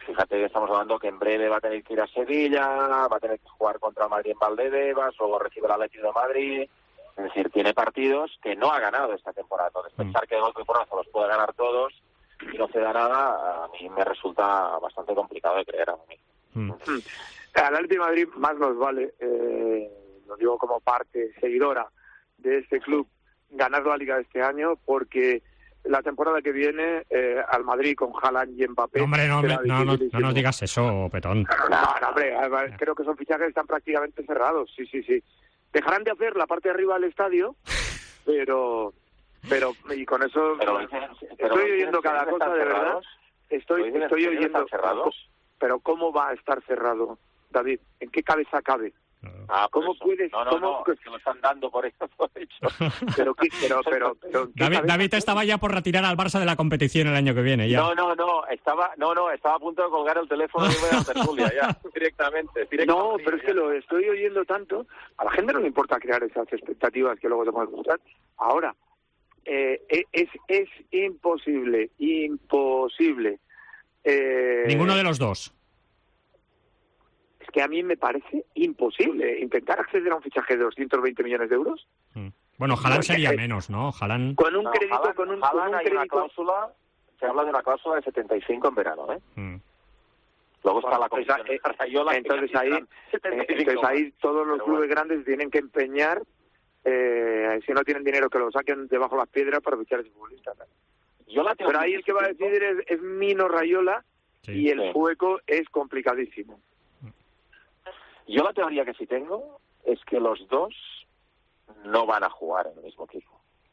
Fíjate que estamos hablando que en breve va a tener que ir a Sevilla, va a tener que jugar contra el Madrid en Valdebebas, luego recibe el Atlético de Madrid. Es decir, tiene partidos que no ha ganado esta temporada. Entonces, pensar que de golpe y porrazo los puede ganar todos y no se da nada, a mí me resulta bastante complicado de creer a mí. Al Atlético de Madrid más nos vale, lo digo como parte seguidora de este club, ganar la Liga de este año, porque la temporada que viene al Madrid con Haaland y Mbappé... Hombre, no nos digas eso, Petón. No, hombre, creo que son fichajes que están prácticamente cerrados, sí. Dejarán de hacer la parte de arriba del estadio, pero y con eso estoy oyendo cada cosa, de verdad. Estoy oyendo... Pero ¿cómo va a estar cerrado, David? ¿En qué cabeza cabe? ¿Cómo puedes...? No, es que lo están dando por eso, por hecho. Pero David estaba ya por retirar al Barça de la competición el año que viene, ya. Estaba a punto de colgar el teléfono y irme a la tertulia, ya, directamente. No, pero es que lo estoy oyendo tanto, a la gente no le importa crear esas expectativas que luego te pueden gustar. Ahora, es imposible. Ninguno de los dos. Es que a mí me parece imposible intentar acceder a un fichaje de 220 millones de euros. Bueno, Haaland sería menos, ¿no? Haaland... Con un crédito, hay una cláusula, se habla de una cláusula de 75 en verano, Luego está la comisión Rayola. Entonces ahí todos los clubes grandes tienen que empeñar, si no tienen dinero, que lo saquen debajo de las piedras para fichar a ese futbolista. Pero ahí el que va a decidir es Mino Raiola, y el sueco es complicadísimo. Yo la teoría que sí tengo es que los dos no van a jugar en el mismo equipo.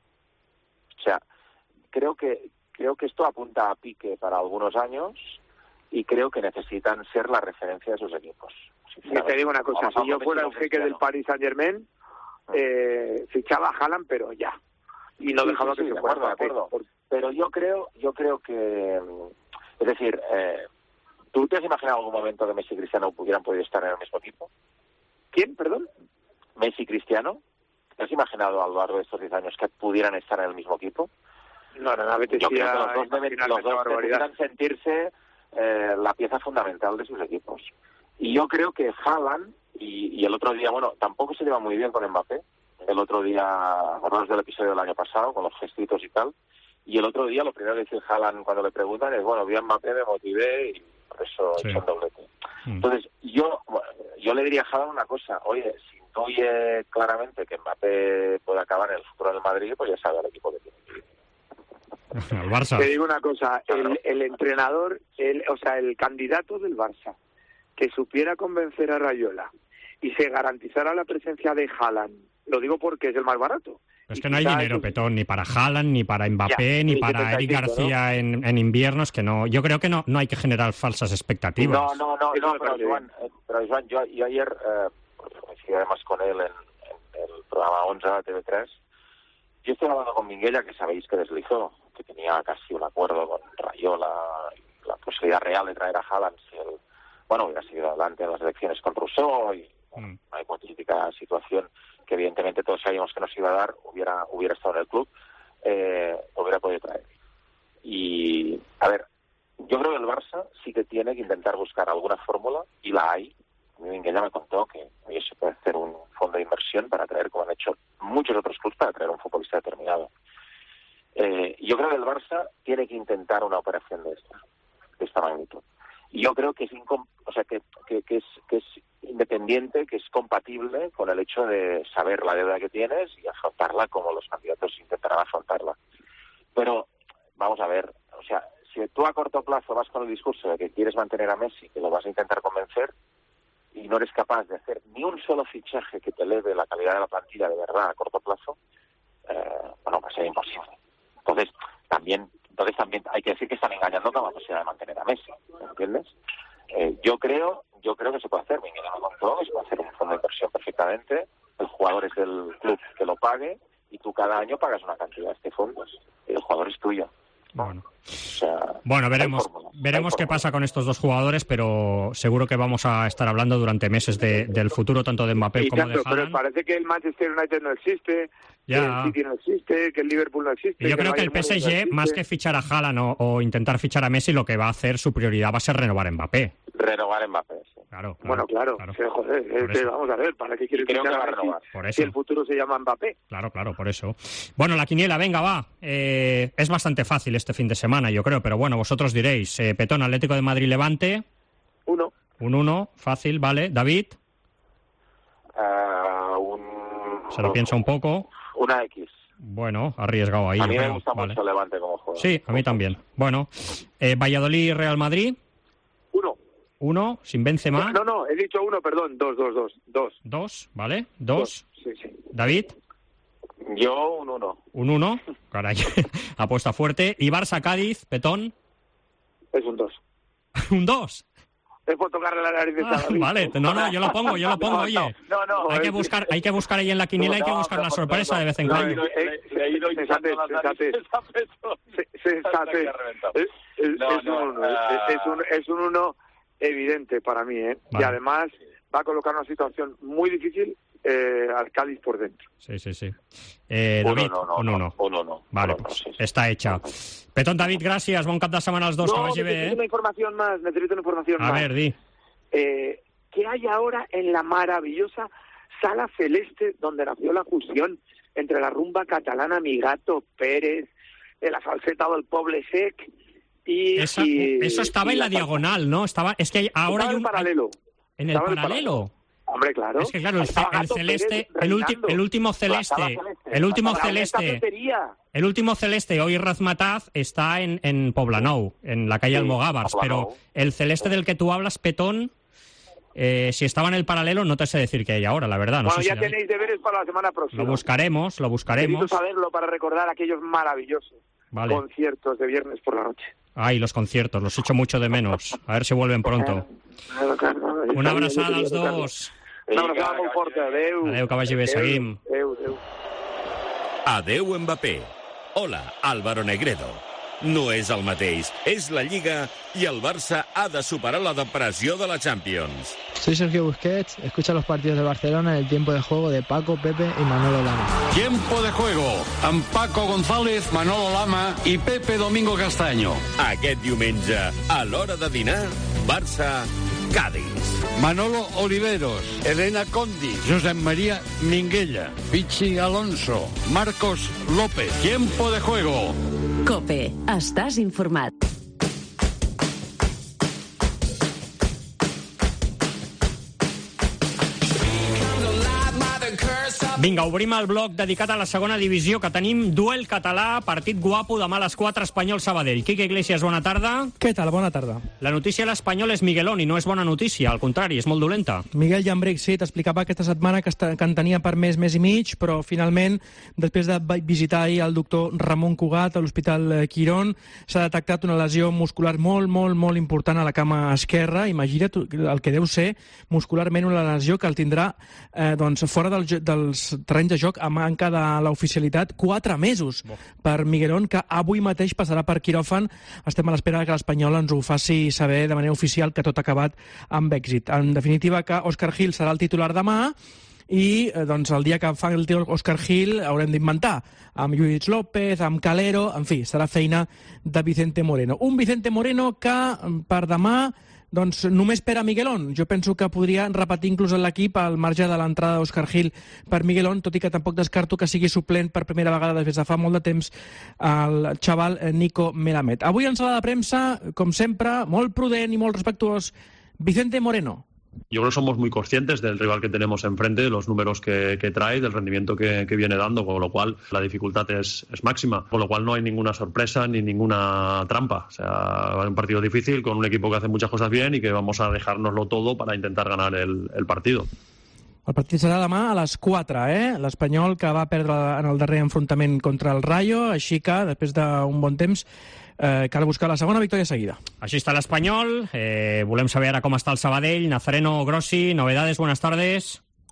O sea, creo que esto apunta a pique para algunos años y creo que necesitan ser la referencia de sus equipos. Te digo una cosa, si yo fuera el jeque del Paris Saint-Germain, fichaba a Haaland, pero ya. Y no dejaba que se fuera. De acuerdo. Pero yo creo que... Es decir... ¿Tú te has imaginado algún momento que Messi y Cristiano hubieran podido estar en el mismo equipo? ¿Quién, perdón? ¿Messi y Cristiano? ¿Te has imaginado a lo largo de estos 10 años que pudieran estar en el mismo equipo? No, yo creo que los dos necesitan sentirse la pieza fundamental de sus equipos. Y yo creo que Haaland, y el otro día, tampoco se lleva muy bien con Mbappé. El otro día, acordaos del episodio del año pasado, con los gestitos y tal. Y el otro día, lo primero que dice Haaland cuando le preguntan es, vi a Mbappé, me motivé y por eso he hecho un doblete. Entonces, yo le diría a Haaland una cosa, oye, si intuye claramente que Mbappé puede acabar en el futuro del Madrid, pues ya sabe el equipo que tiene que ir. El Barça. Te digo una cosa, el entrenador, el candidato del Barça, que supiera convencer a Raiola y se garantizara la presencia de Haaland, lo digo porque es el más barato. Es que no hay dinero, Petón, ni para Haaland, ni para Mbappé, ni para Eric García, ¿no? en invierno. Es que no. Yo creo que no hay que generar falsas expectativas. No, pero Joan, yo ayer, coincidí además con él en el programa 11 de TV3, yo estoy hablando con Minguella, que sabéis que deslizó, que tenía casi un acuerdo con Raiola, la posibilidad real de traer a Haaland si él, hubiera seguido adelante en las elecciones con Rousseau y una hipotética situación que evidentemente todos sabíamos que nos iba a dar, hubiera estado en el club, hubiera podido traer. Y, a ver, yo creo que el Barça sí que tiene que intentar buscar alguna fórmula, y la hay. Minguella me contó que se puede hacer un fondo de inversión para traer, como han hecho muchos otros clubes, para traer un futbolista determinado. Yo creo que el Barça tiene que intentar una operación de esta magnitud. Y yo creo que es que es independiente, que es compatible con el hecho de saber la deuda que tienes y afrontarla como los candidatos intentarán afrontarla. Pero, vamos a ver, si tú a corto plazo vas con el discurso de que quieres mantener a Messi, que lo vas a intentar convencer, y no eres capaz de hacer ni un solo fichaje que te eleve la calidad de la plantilla de verdad a corto plazo, va a ser imposible. Entonces también hay que decir que están engañando con la posibilidad de mantener a Messi, ¿entiendes? Yo creo que se puede hacer, Miguel me contó, que se puede hacer un fondo de inversión perfectamente, el jugador es del club que lo pague, y tú cada año pagas una cantidad de este fondo, y el jugador es tuyo. Bueno. sea... Bueno, veremos qué pasa con estos dos jugadores, pero seguro que vamos a estar hablando durante meses del futuro tanto de Mbappé como de Haaland. Pero parece que el Manchester United no existe, que el City no existe, que el Liverpool no existe. Y yo creo que el PSG, más que fichar a Haaland o intentar fichar a Messi, lo que va a hacer, su prioridad va a ser renovar a Mbappé. Renovar a Mbappé, sí. Claro. Claro. Joder, es que vamos a ver, ¿para qué quiere creo que va a Messi renovar? Por eso. Si el futuro se llama Mbappé? Claro, por eso. Bueno, la quiniela, venga, va. Es bastante fácil este fin de semana, yo creo, pero bueno, vosotros diréis. Petón, Atlético de Madrid, Levante. 1. Un 1, fácil, vale. David. Se lo piensa un poco. Una X. Bueno, arriesgado ahí. A mí me gusta mucho el Levante como juego. Sí, a mí también. Bueno, Valladolid, Real Madrid. 1. 1, sin Benzema. No, he dicho 1, perdón. 2. 2, ¿vale? 2. Sí. David. Yo un 1. Un 1, caray, apuesta fuerte. Y Barça-Cádiz, Petón. Es un 2. ¿Un 2? Es por tocarle la nariz de David. Vale, no, yo lo pongo, oye. No, hay que buscar ahí en la quiniela, hay que buscar la sorpresa de vez en cuando. Es un 1 evidente para mí, ¿eh? Vale. Y además va a colocar una situación muy difícil al Cádiz por dentro. Sí. David, un 1. Vale, pues está hecha. Petón, David, gràcies. Bon cap de setmana als dos. Necesito una información más. A ver, di. ¿Qué hay ahora en la maravillosa Sala Celeste donde nació la fusión entre la rumba catalana Migato, Pérez, la falseta del Poble Sec y... Eso estaba en la diagonal, ¿no? Es que ahora hay un... paralelo. ¿En el paralelo? Hombre, claro. Es que claro, el celeste, el último celeste, hoy Razmataz, está en Poblenou, en la calle Almogàvers, pero el celeste del que tú hablas, Petón, si estaba en el paralelo, no te sé decir qué hay ahora, la verdad. No sé ya tenéis deberes para la semana próxima. Lo buscaremos. Necesito saberlo para recordar aquellos maravillosos conciertos de viernes por la noche. Ay, los conciertos, los echo mucho de menos. A ver si vuelven pronto. Una abraçada als dos. Una abraçada molt forta. Adéu. Adéu, que vagi bé. Seguim. Adéu, Mbappé. Hola, Álvaro Negredo. No és el mateix, és la Lliga i el Barça ha de superar la depressió de la Champions. Soy Sergio Busquets, escucha los partidos de Barcelona en el tiempo de juego de Paco, Pepe y Manolo Lama. Tiempo de juego amb Paco González, Manolo Lama i Pepe Domingo Castaño. Aquest diumenge, a l'hora de dinar, Barça-Cádiz. Manolo Oliveros, Elena Condi, Josep María Minguella, Pichi Alonso, Marcos López. Tiempo de juego. COPE. Estàs informat. Vinga, obrim el bloc dedicat a la segona divisió, que tenim duel català, partit guapo, demà a les 4, Espanyol-Sabadell. Quique Iglesias, bona tarda. Què tal? Bona tarda. La notícia a l'Espanyol és Miguelón i no és bona notícia, al contrari, és molt dolenta. Miguel Llambrec, sí, t'explicava aquesta setmana que en tenia per mes i mig, però finalment, després de visitar ahir el doctor Ramon Cugat a l'Hospital Quirón, s'ha detectat una lesió muscular molt important a la cama esquerra. Imagina't el que deu ser muscularment una lesió que el tindrà fora dels terrenys de joc a manca de l'oficialitat 4 mesos per Miguelón, que avui mateix passarà per quiròfan. Estem a l'espera que l'Espanyol ens ho faci saber de manera oficial, que tot ha acabat amb èxit. En definitiva, que Òscar Gil serà el titular demà i el dia que fa el tio Òscar Gil haurem d'inventar amb Lluís López, amb Calero, en fi, serà feina de Vicente Moreno. Un Vicente Moreno que per demà només per a Miguelón. Jo penso que podria repetir inclús en l'equip al marge de l'entrada d'Òscar Gil per Miguelón, tot i que tampoc descarto que sigui suplent per primera vegada des de fa molt de temps el xaval Nico Melamed. Avui en sala de premsa, com sempre, molt prudent i molt respectuós, Vicente Moreno. Yo creo que somos muy conscientes del rival que tenemos enfrente, de los números que trae, del rendimiento que viene dando, con lo cual la dificultad es máxima, con lo cual no hay ninguna sorpresa ni ninguna trampa. O sea, es un partido difícil con un equipo que hace muchas cosas bien y que vamos a dejárnoslo todo para intentar ganar el partido. El partit serà demà a les 4, l'Espanyol, que va perdre en el darrer enfrontament contra el Rayo, així que, després d'un bon temps, cal buscar la segona victòria seguida. Així està l'Espanyol, volem saber ara com està el Sabadell. Nazareno, Grossi, novedades, buenas tardes.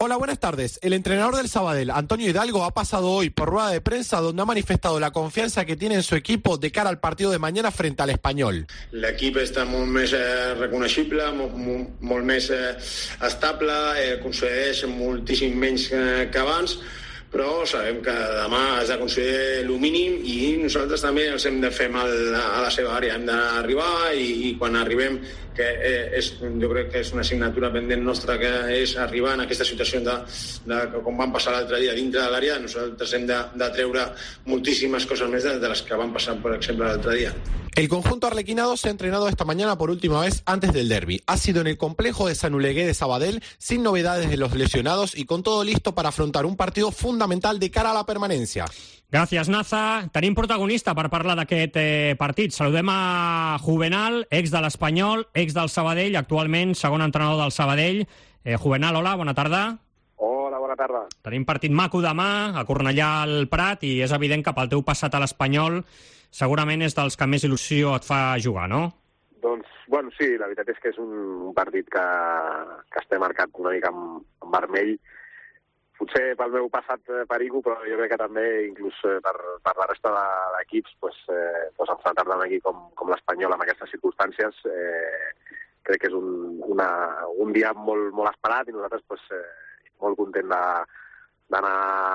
Hola, buenas tardes. El entrenador del Sabadell, Antonio Hidalgo, ha pasado hoy por rueda de prensa donde ha manifestado la confiança que tiene en su equipo de cara al partido de mañana frente al Espanyol. L'equip està molt més reconeixible, molt més estable, concedeix moltíssim menys que abans, però sabem que demà has de conceder el mínim i nosaltres també els hem de fer mal a la seva àrea. Hem d'arribar i quan arribem, que jo crec que és una assignatura pendent nostra, que és arribar en aquesta situació de com van passar l'altre dia dintre de l'àrea. Nosaltres hem de treure moltíssimas cosas més de las que van pasar, por ejemplo, l'altre día. El conjunto arlequinado se ha entrenado esta mañana por última vez antes del derbi. Ha sido en el complejo de Sant Oleguer de Sabadell, sin novedades de los lesionados y con todo listo para afrontar un partido fundamental de cara a la permanencia. Gràcies, Naza. Tenim protagonista per parlar d'aquest partit. Saludem a Juvenal, ex de l'Espanyol, ex del Sabadell, actualment segon entrenador del Sabadell. Juvenal, hola, bona tarda. Hola, bona tarda. Tenim partit maco demà, a Cornellà al Prat, i és evident que pel teu passat a l'Espanyol segurament és dels que més il·lusió et fa jugar, no? Doncs, bueno, sí, la veritat és que és un partit que està marcat una mica en vermell. Potser pel meu passat perico, però jo crec que també, inclús per la resta d'equips, enfrontar-te amb un equip com l'Espanyol en aquestes circumstàncies, crec que és un dia molt esperat i nosaltres molt content d'anar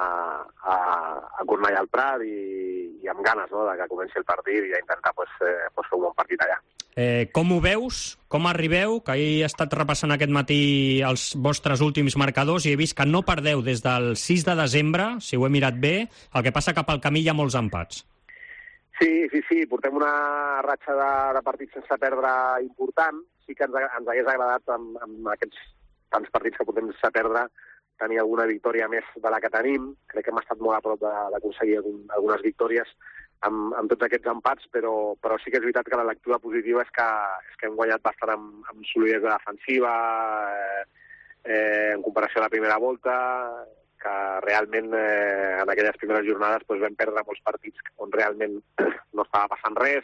a Cornellà al Prat i amb ganes, no?, de que comenci el partit i d'intentar fer un bon partit allà. Com ho veus? Com arribeu? Que he estat repassant aquest matí els vostres últims marcadors i he vist que no perdeu des del 6 de desembre, si ho he mirat bé, el que passa que pel camí hi ha molts empats. Sí, portem una ratxa de partits sense perdre important. Sí que ens hagués agradat amb aquests tants partits que portem sense perdre tenir alguna victòria més de la que tenim. Crec que hem estat molt a prop d'aconseguir algunes victòries amb tots aquests empats, però sí que és veritat que la lectura positiva és que hem guanyat bastant amb solidesa defensiva, en comparació a la primera volta, que realment en aquelles primeres jornades vam perdre molts partits on realment no estava passant res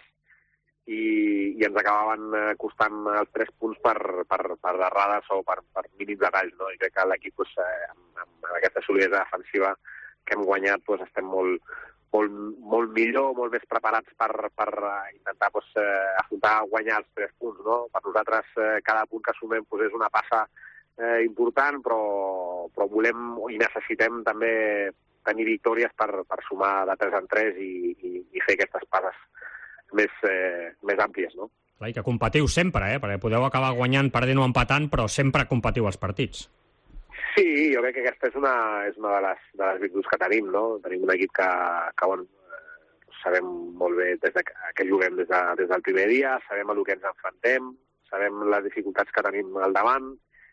i ens acabaven costant els 3 punts per errades o per mínims detalls, no? I crec que l'equip amb aquesta solidesa defensiva que hem guanyat estem molt millor, molt més preparats per intentar afrontar guanyar els 3 punts, no? Per nosaltres cada punt que sumem és una passa important, però volem i necessitem també tenir victòries per sumar de 3 en 3 i fer aquestes passes més àmplies, no? Clar, i que competiu sempre, perquè podeu acabar guanyant, perdent o empatant, però sempre competiu els partits. Sí, jo crec que aquesta és una de les virtuts que tenim, no? Tenim un equip que sabem molt bé que juguem des del primer dia, sabem a lo que ens enfrontem, sabem les dificultats que tenim al davant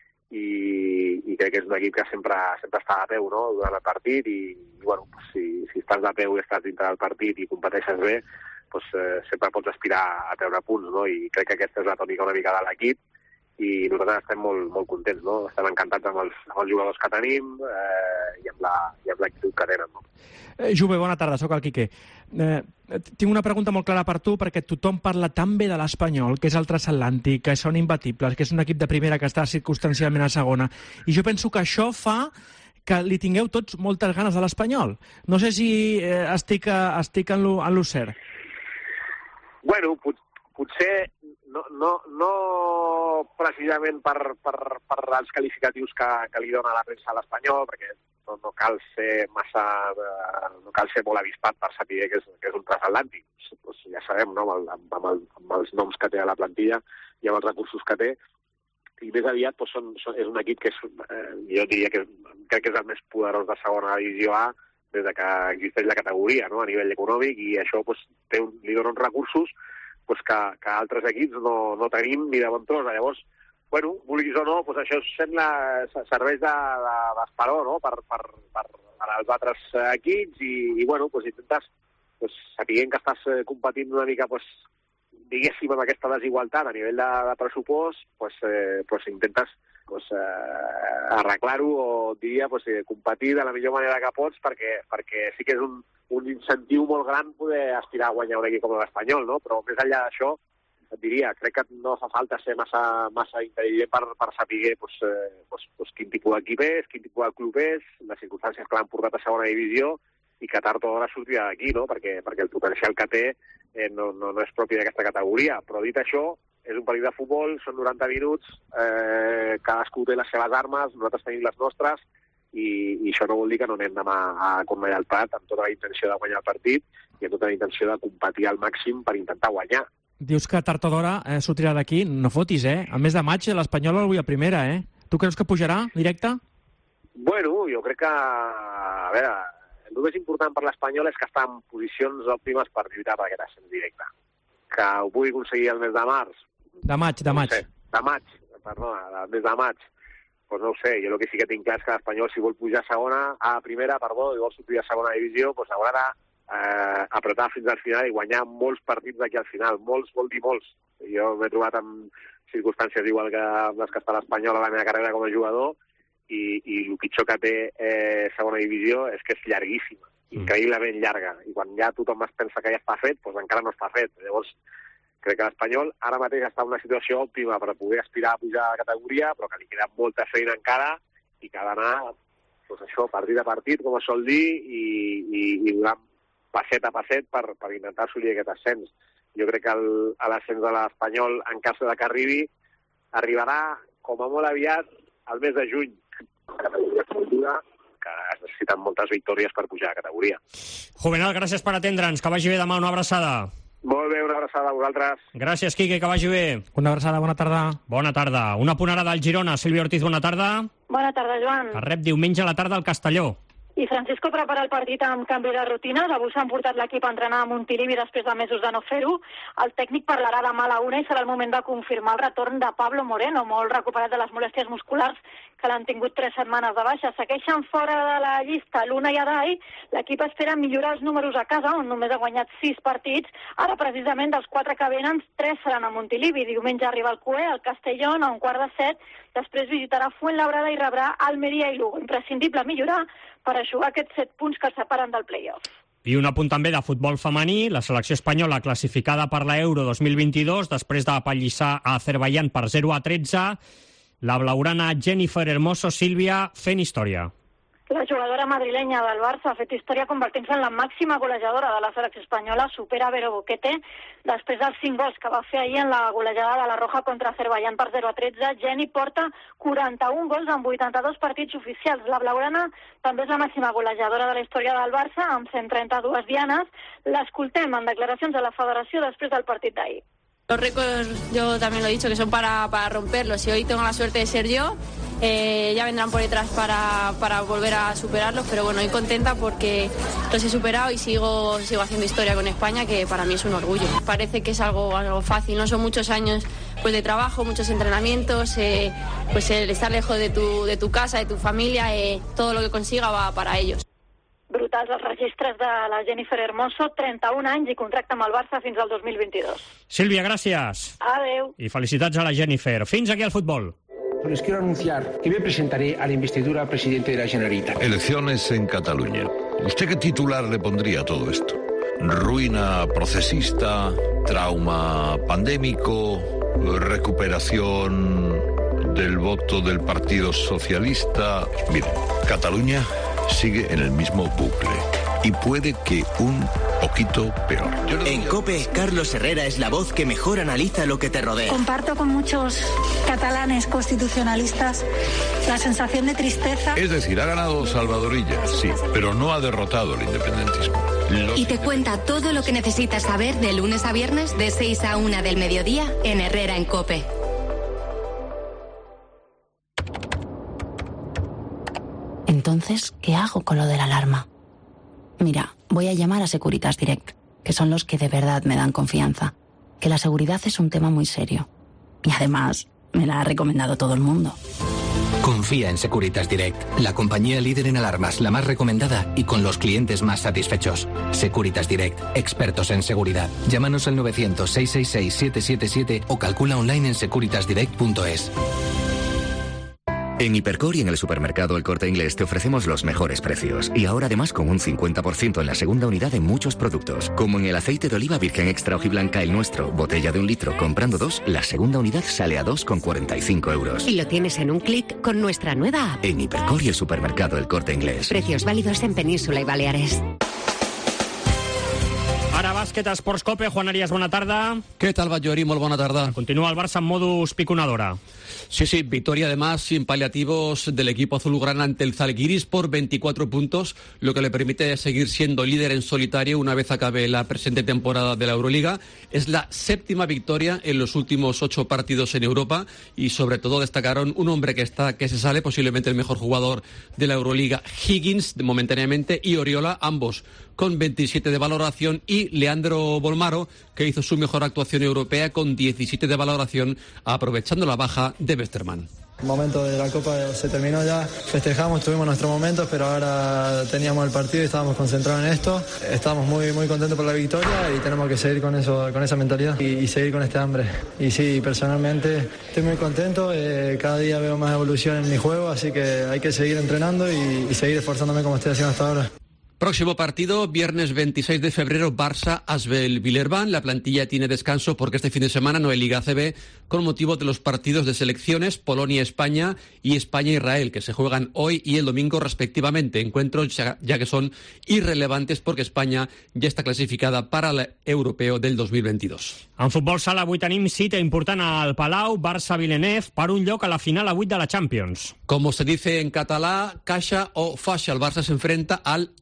i crec que és un equip que sempre està de peu, no?, durant el partit i bueno, si estàs de peu i estàs dintre del partit i competeixes bé, sempre pots aspirar a treure punts, no? I crec que aquesta és la tònica una mica de l'equip i nosaltres estem molt contents, no? Estem encantats amb els jugadors que tenim i amb l'actitud que tenen, no? Juve, bona tarda, sóc el Quique. Tinc una pregunta molt clara per tu, perquè tothom parla tan bé de l'Espanyol, que és el transatlàntic, que són imbatibles, que és un equip de primera que està circumstancialment a segona. I jo penso que això fa que li tingueu tots moltes ganes de l'Espanyol. No sé si estic en lo cert. Bueno, potser no precisament per els qualificatius que li dona la premsa a l'Espanyol, perquè no cal ser molt avispat per saber que és un transatlàntic. Ja sabem, no?, amb els noms que té a la plantilla i amb els recursos que té, i més aviat és un equip que jo diria que crec que és el més poderós de segona divisió A des que existeix la categoria, no?, a nivell econòmic, i això li dona uns recursos que altres equips no tenim ni de bon tros. Llavors, bueno, vulguis o no, això serveix d'esperó, no?, per als altres equips i bueno, intentes, sapient que estàs competint una mica, diguéssim, amb aquesta desigualtat a nivell de pressupost, intentes arreglar-ho o, diria, competir de la millor manera que pots perquè sí que és un incentiu molt gran poder aspirar a guanyar un equip com l'Espanyol, no? Però més enllà d'això, et diria, crec que no fa falta ser massa intel·ligent per saber quin tipus d'equip és, quin tipus de club és, les circumstàncies que l'han portat a segona divisió i que tard o d'hora sortirà d'aquí, no? perquè el potencial que té no és propi d'aquesta categoria. Però dit això, és un partit de futbol, són 90 minuts, cadascú té les seves armes, nosaltres tenim les nostres, i això no vol dir que no anem demà a Cornellà al Prat amb tota la intenció de guanyar el partit i amb tota la intenció de competir al màxim per intentar guanyar. Dius que tard o d'hora sortirà d'aquí, no fotis, El mes de maig l'Espanyol el vull a primera, Tu creus que pujarà directe? Bueno, jo crec que, a veure, el més important per l'Espanyol és que està en posicions òptimes per lluitar per aquest ascens directe. Que ho pugui aconseguir el mes de març. De maig. No sé, el mes de maig. Doncs no ho sé, jo el que sí que tinc clar és que l'Espanyol, si vol pujar a primera, i vol sortir a segona divisió, doncs haurà d'apretar fins al final i guanyar molts partits d'aquí al final. Molts vol dir molts. Jo m'he trobat en circumstàncies igual que les que està l'Espanyol a la meva carrera com a jugador i el pitjor que té segona divisió és que és llarguíssima, increïblement llarga. I quan ja tothom es pensa que ja està fet, doncs encara no està fet. Llavors, crec que l'Espanyol ara mateix està en una situació òptima per poder aspirar a pujar a la categoria, però que li queda molta feina encara i que ha d'anar partit a partit, com es sol dir, i donant passet a passet per intentar assolir aquest ascens. Jo crec que l'ascens de l'Espanyol, en cas de que arribarà com a molt aviat al mes de juny. Que es necessiten moltes victòries per pujar a categoria. Juvenal, gràcies per atendre'ns. Que vagi bé demà, una abraçada. Molt bé, una abraçada a vosaltres. Gràcies, Quique, que vagi bé. Una abraçada, bona tarda. Bona tarda. Una ponarada al Girona. Sílvia Ortiz, bona tarda. Bona tarda, Joan. Es rep diumenge a la tarda al Castelló. I Francisco prepara el partit amb canvi de rutina. Avui s'han portat l'equip a entrenar a Montilivi després de mesos de no fer-ho. El tècnic parlarà demà a la 1 i serà el moment de confirmar el retorn de Pablo Moreno, molt recuperat de les molèsties musculars que l'han tingut 3 setmanes de baixa. Segueixen fora de la llista Luna i Adai. L'equip espera millorar els números a casa, on només ha guanyat 6 partits. Ara, precisament, dels 4 que venen, 3 seran a Montilivi. Diumenge arriba el Cué, al Castellón, a 1:15. Després visitarà Fuenlabrada i rebrà Almeria i Lugo. Imprescindible millorar per eixugar aquests 7 punts que el separen del play-off. I un apunt també de futbol femení. La selecció espanyola classificada per la Euro 2022 després de apallissar a Azerbaiyán per 0-13. La blaugrana Jennifer Hermoso, Sílvia, fent història. La jugadora madrilenya del Barça ha fet història convertint-se en la màxima golejadora de la selecció espanyola, supera Vero Boquete. Després dels 5 gols que va fer ahir en la golejada de la Roja contra Azerbaiyán per 0-13, Jenny porta 41 gols en 82 partits oficials. La blaugrana també és la màxima golejadora de la història del Barça, amb 132 dianes. L'escoltem en declaracions de la federació després del partit d'ahir. Los récords, yo también lo he dicho, que son para romperlos. Si hoy tengo la suerte de ser yo, ya vendrán por detrás para volver a superarlos. Pero bueno, hoy contenta porque los he superado y sigo haciendo historia con España, que para mí es un orgullo. Parece que es algo fácil, no son muchos años pues de trabajo, muchos entrenamientos, pues el estar lejos de tu casa, de tu familia, todo lo que consiga va para ellos. Brutals els registres de la Jennifer Hermoso, 31 anys i contracte amb el Barça fins al 2022. Sílvia, gràcies. Adeu. I felicitats a la Jennifer. Fins aquí el futbol. Les quiero anunciar que me presentaré a la investidura presidente de la Generalitat. Elecciones en Cataluña. ¿Usted qué titular le pondría a todo esto? ¿Ruina procesista? ¿Trauma pandémico? ¿Recuperación del voto del Partido Socialista? Mire, Cataluña sigue en el mismo bucle y puede que un poquito peor. En COPE, Carlos Herrera es la voz que mejor analiza lo que te rodea. Comparto con muchos catalanes constitucionalistas la sensación de tristeza. Es decir, ha ganado Salvador Illa, sí, pero no ha derrotado el independentismo. Y te cuenta todo lo que necesitas saber de lunes a viernes de 6 a 1 del mediodía en Herrera en COPE. Entonces, ¿qué hago con lo de la alarma? Mira, voy a llamar a Securitas Direct, que son los que de verdad me dan confianza. Que la seguridad es un tema muy serio. Y además, me la ha recomendado todo el mundo. Confía en Securitas Direct, la compañía líder en alarmas, la más recomendada y con los clientes más satisfechos. Securitas Direct, expertos en seguridad. Llámanos al 900-666-777 o calcula online en securitasdirect.es. En Hipercor y en el supermercado El Corte Inglés te ofrecemos los mejores precios. Y ahora además con un 50% en la segunda unidad en muchos productos. Como en el aceite de oliva virgen extra hojiblanca El Nuestro, botella de 1 litro, comprando 2, la segunda unidad sale a 2,45 euros. Y lo tienes en un clic con nuestra nueva app. En Hipercor y el supermercado El Corte Inglés. Precios válidos en Península y Baleares. Ara bàsquet, Esports Cope. Juan Arias, bona tarda. ¿Qué tal, Batllori? Muy buena tarde. Continúa el Barça en modus piconadora. Sí, victoria además sin paliativos del equipo azulgrana ante el Zalgiris por 24 puntos, lo que le permite seguir siendo líder en solitario una vez acabe la presente temporada de la Euroliga. Es la 7ª victoria en los últimos 8 partidos en Europa y sobre todo destacaron un hombre que se sale, posiblemente el mejor jugador de la Euroliga, Higgins, momentáneamente, y Oriola, ambos con 27 de valoración, y Leandro Bolmaro, que hizo su mejor actuación europea con 17 de valoración, aprovechando la baja de Westermann. El momento de la Copa se terminó ya, festejamos, tuvimos nuestros momentos, pero ahora teníamos el partido y estábamos concentrados en esto. Estamos muy contentos por la victoria y tenemos que seguir con esa mentalidad y seguir con este hambre. Y sí, personalmente estoy muy contento, cada día veo más evolución en mi juego, así que hay que seguir entrenando y seguir esforzándome como estoy haciendo hasta ahora. Próximo partido, viernes 26 de febrero, Barça-Asbel-Villeurbanne. La plantilla tiene descanso porque este fin de semana no hay Liga ACB con motivo de los partidos de selecciones Polonia-España y España-Israel, que se juegan hoy y el domingo respectivamente. Encuentros ya que son irrelevantes porque España ya está clasificada para el europeo del 2022. En futbol sala, avui tenim cita important al Palau, Barça-Villeneuve, per un lloc a la final a 8 de la Champions. Como se dice en catalán, caixa o faixa. El Barça se enfrenta al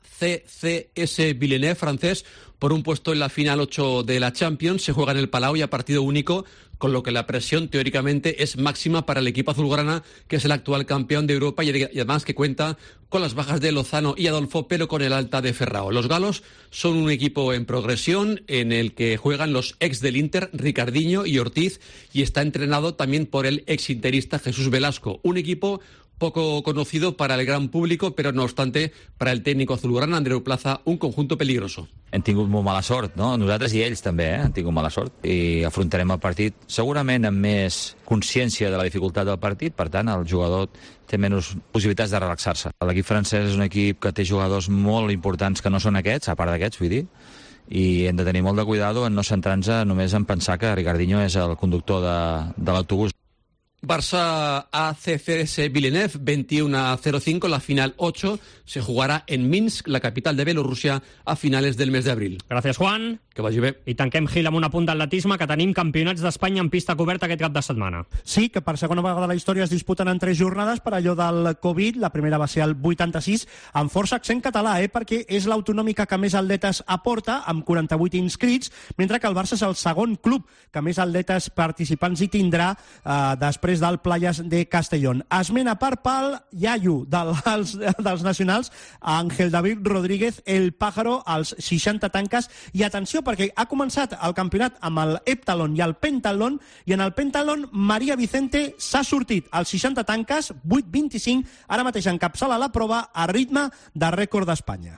ACCS Villeneuve francés por un puesto en la final 8 de la Champions. Se juega en el Palau y a partido único, con lo que la presión teóricamente es máxima para el equipo azulgrana, que es el actual campeón de Europa y además que cuenta con las bajas de Lozano y Adolfo, pero con el alta de Ferrao. Los galos son un equipo en progresión en el que juegan los ex del Inter, Ricardinho y Ortiz, y está entrenado también por el ex interista Jesús Velasco. Un equipo poco conocido para el gran público, però no obstante, para el técnico azulgrana, Andreu Plaza, un conjunto peligroso. Hem tingut molt mala sort, no? Nosaltres i ells també, han tingut mala sort, i afrontarem el partit segurament amb més consciència de la dificultat del partit, per tant, el jugador té menys possibilitats de relaxar-se. L'equip francès és un equip que té jugadors molt importants que no són aquests, a part d'aquests, vull dir, i hem de tenir molt de cuidado en no centrar-nos només en pensar que Ricardinho és el conductor de l'autobús. Barça ACCS Villeneuve 21-05, la final 8 se jugará en Minsk, la capital de Bielorrusia, a finales del mes de abril. Gràcies, Juan. Que vagi bé. I tanquem, Gil, amb un apunt d'atletisme, que tenim campionats d'Espanya en pista coberta aquest cap de setmana. Sí, que per segona vegada a la història es disputen en 3 jornades per allò del Covid. La primera va ser el 86, amb força accent català, perquè és l'autonòmica que més atletes aporta, amb 48 inscrits, mentre que el Barça és el segon club que més atletes participants hi tindrà després del Playas de Castellón. Esmena per pal iaio dels nacionals, Ángel David Rodríguez, el Pájaro, als 60 tanques. I atenció, perquè ha començat el campionat amb el heptalon i el pentalon, i en el pentalon Maria Vicente s'ha sortit als 60 tanques, 8.25, ara mateix encapçala la prova a ritme de rècord d'Espanya.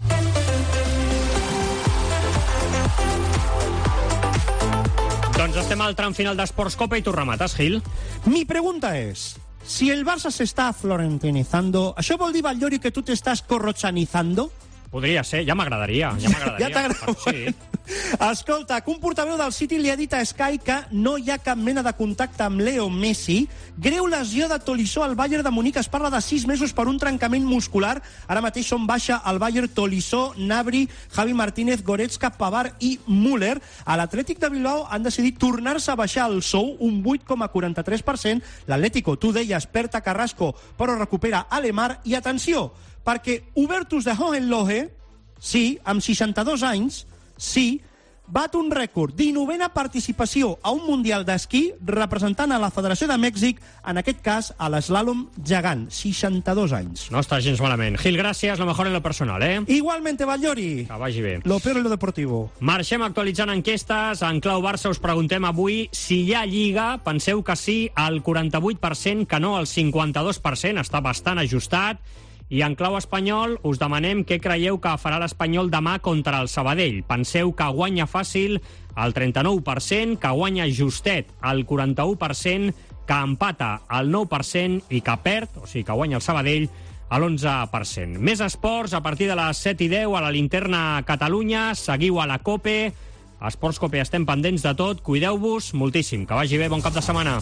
Doncs estem al tram final d'Esports Copa i tu remates, Gil. Mi pregunta es, si el Barça se está florentinizando, ¿això vol dir, Batllori, que tu t'estàs corrochanizando? Podria ser, ja m'agradaria. Ja t'agrada? Sí. Escolta, que un portaveu del City li ha dit a Sky que no hi ha cap mena de contacte amb Leo Messi. Greu lesió de Tolisso al Bayern de Munic. Es parla de 6 mesos per un trencament muscular. Ara mateix són baixa al Bayern Tolisso, Gnabry, Javi Martínez, Goretzka, Pavard i Müller. A l'Atlètic de Bilbao han decidit tornar-se a baixar el sou un 8,43%. L'Atlético, tu deies, Berta Carrasco, però recupera Alemar. I atenció, perquè Hubertus de Hohenlohe, sí, amb 62 anys, sí, bat un rècord, 19a participació a un Mundial d'esquí representant a la Federació de Mèxic, en aquest cas a l'eslàlom gegant, 62 anys. No està gens malament. Gil, gràcies, lo mejor en lo personal, Igualmente, Batllori. Que vagi bé. Lo peor en lo deportivo. Marxem actualitzant enquestes. En clau Barça us preguntem avui si hi ha Lliga. Penseu que sí, al 48%, que no al 52%, està bastant ajustat. I en clau espanyol us demanem què creieu que farà l'Espanyol demà contra el Sabadell. Penseu que guanya fàcil al 39%, que guanya justet al 41% que empata al 9% i que perd, o sigui que guanya el Sabadell, a l'11%. Més esports a partir de les 7:10 a la Linterna Catalunya. Seguiu a la COPE. A Esports COPE estem pendents de tot. Cuideu-vos moltíssim. Que vagi bé. Bon cap de setmana.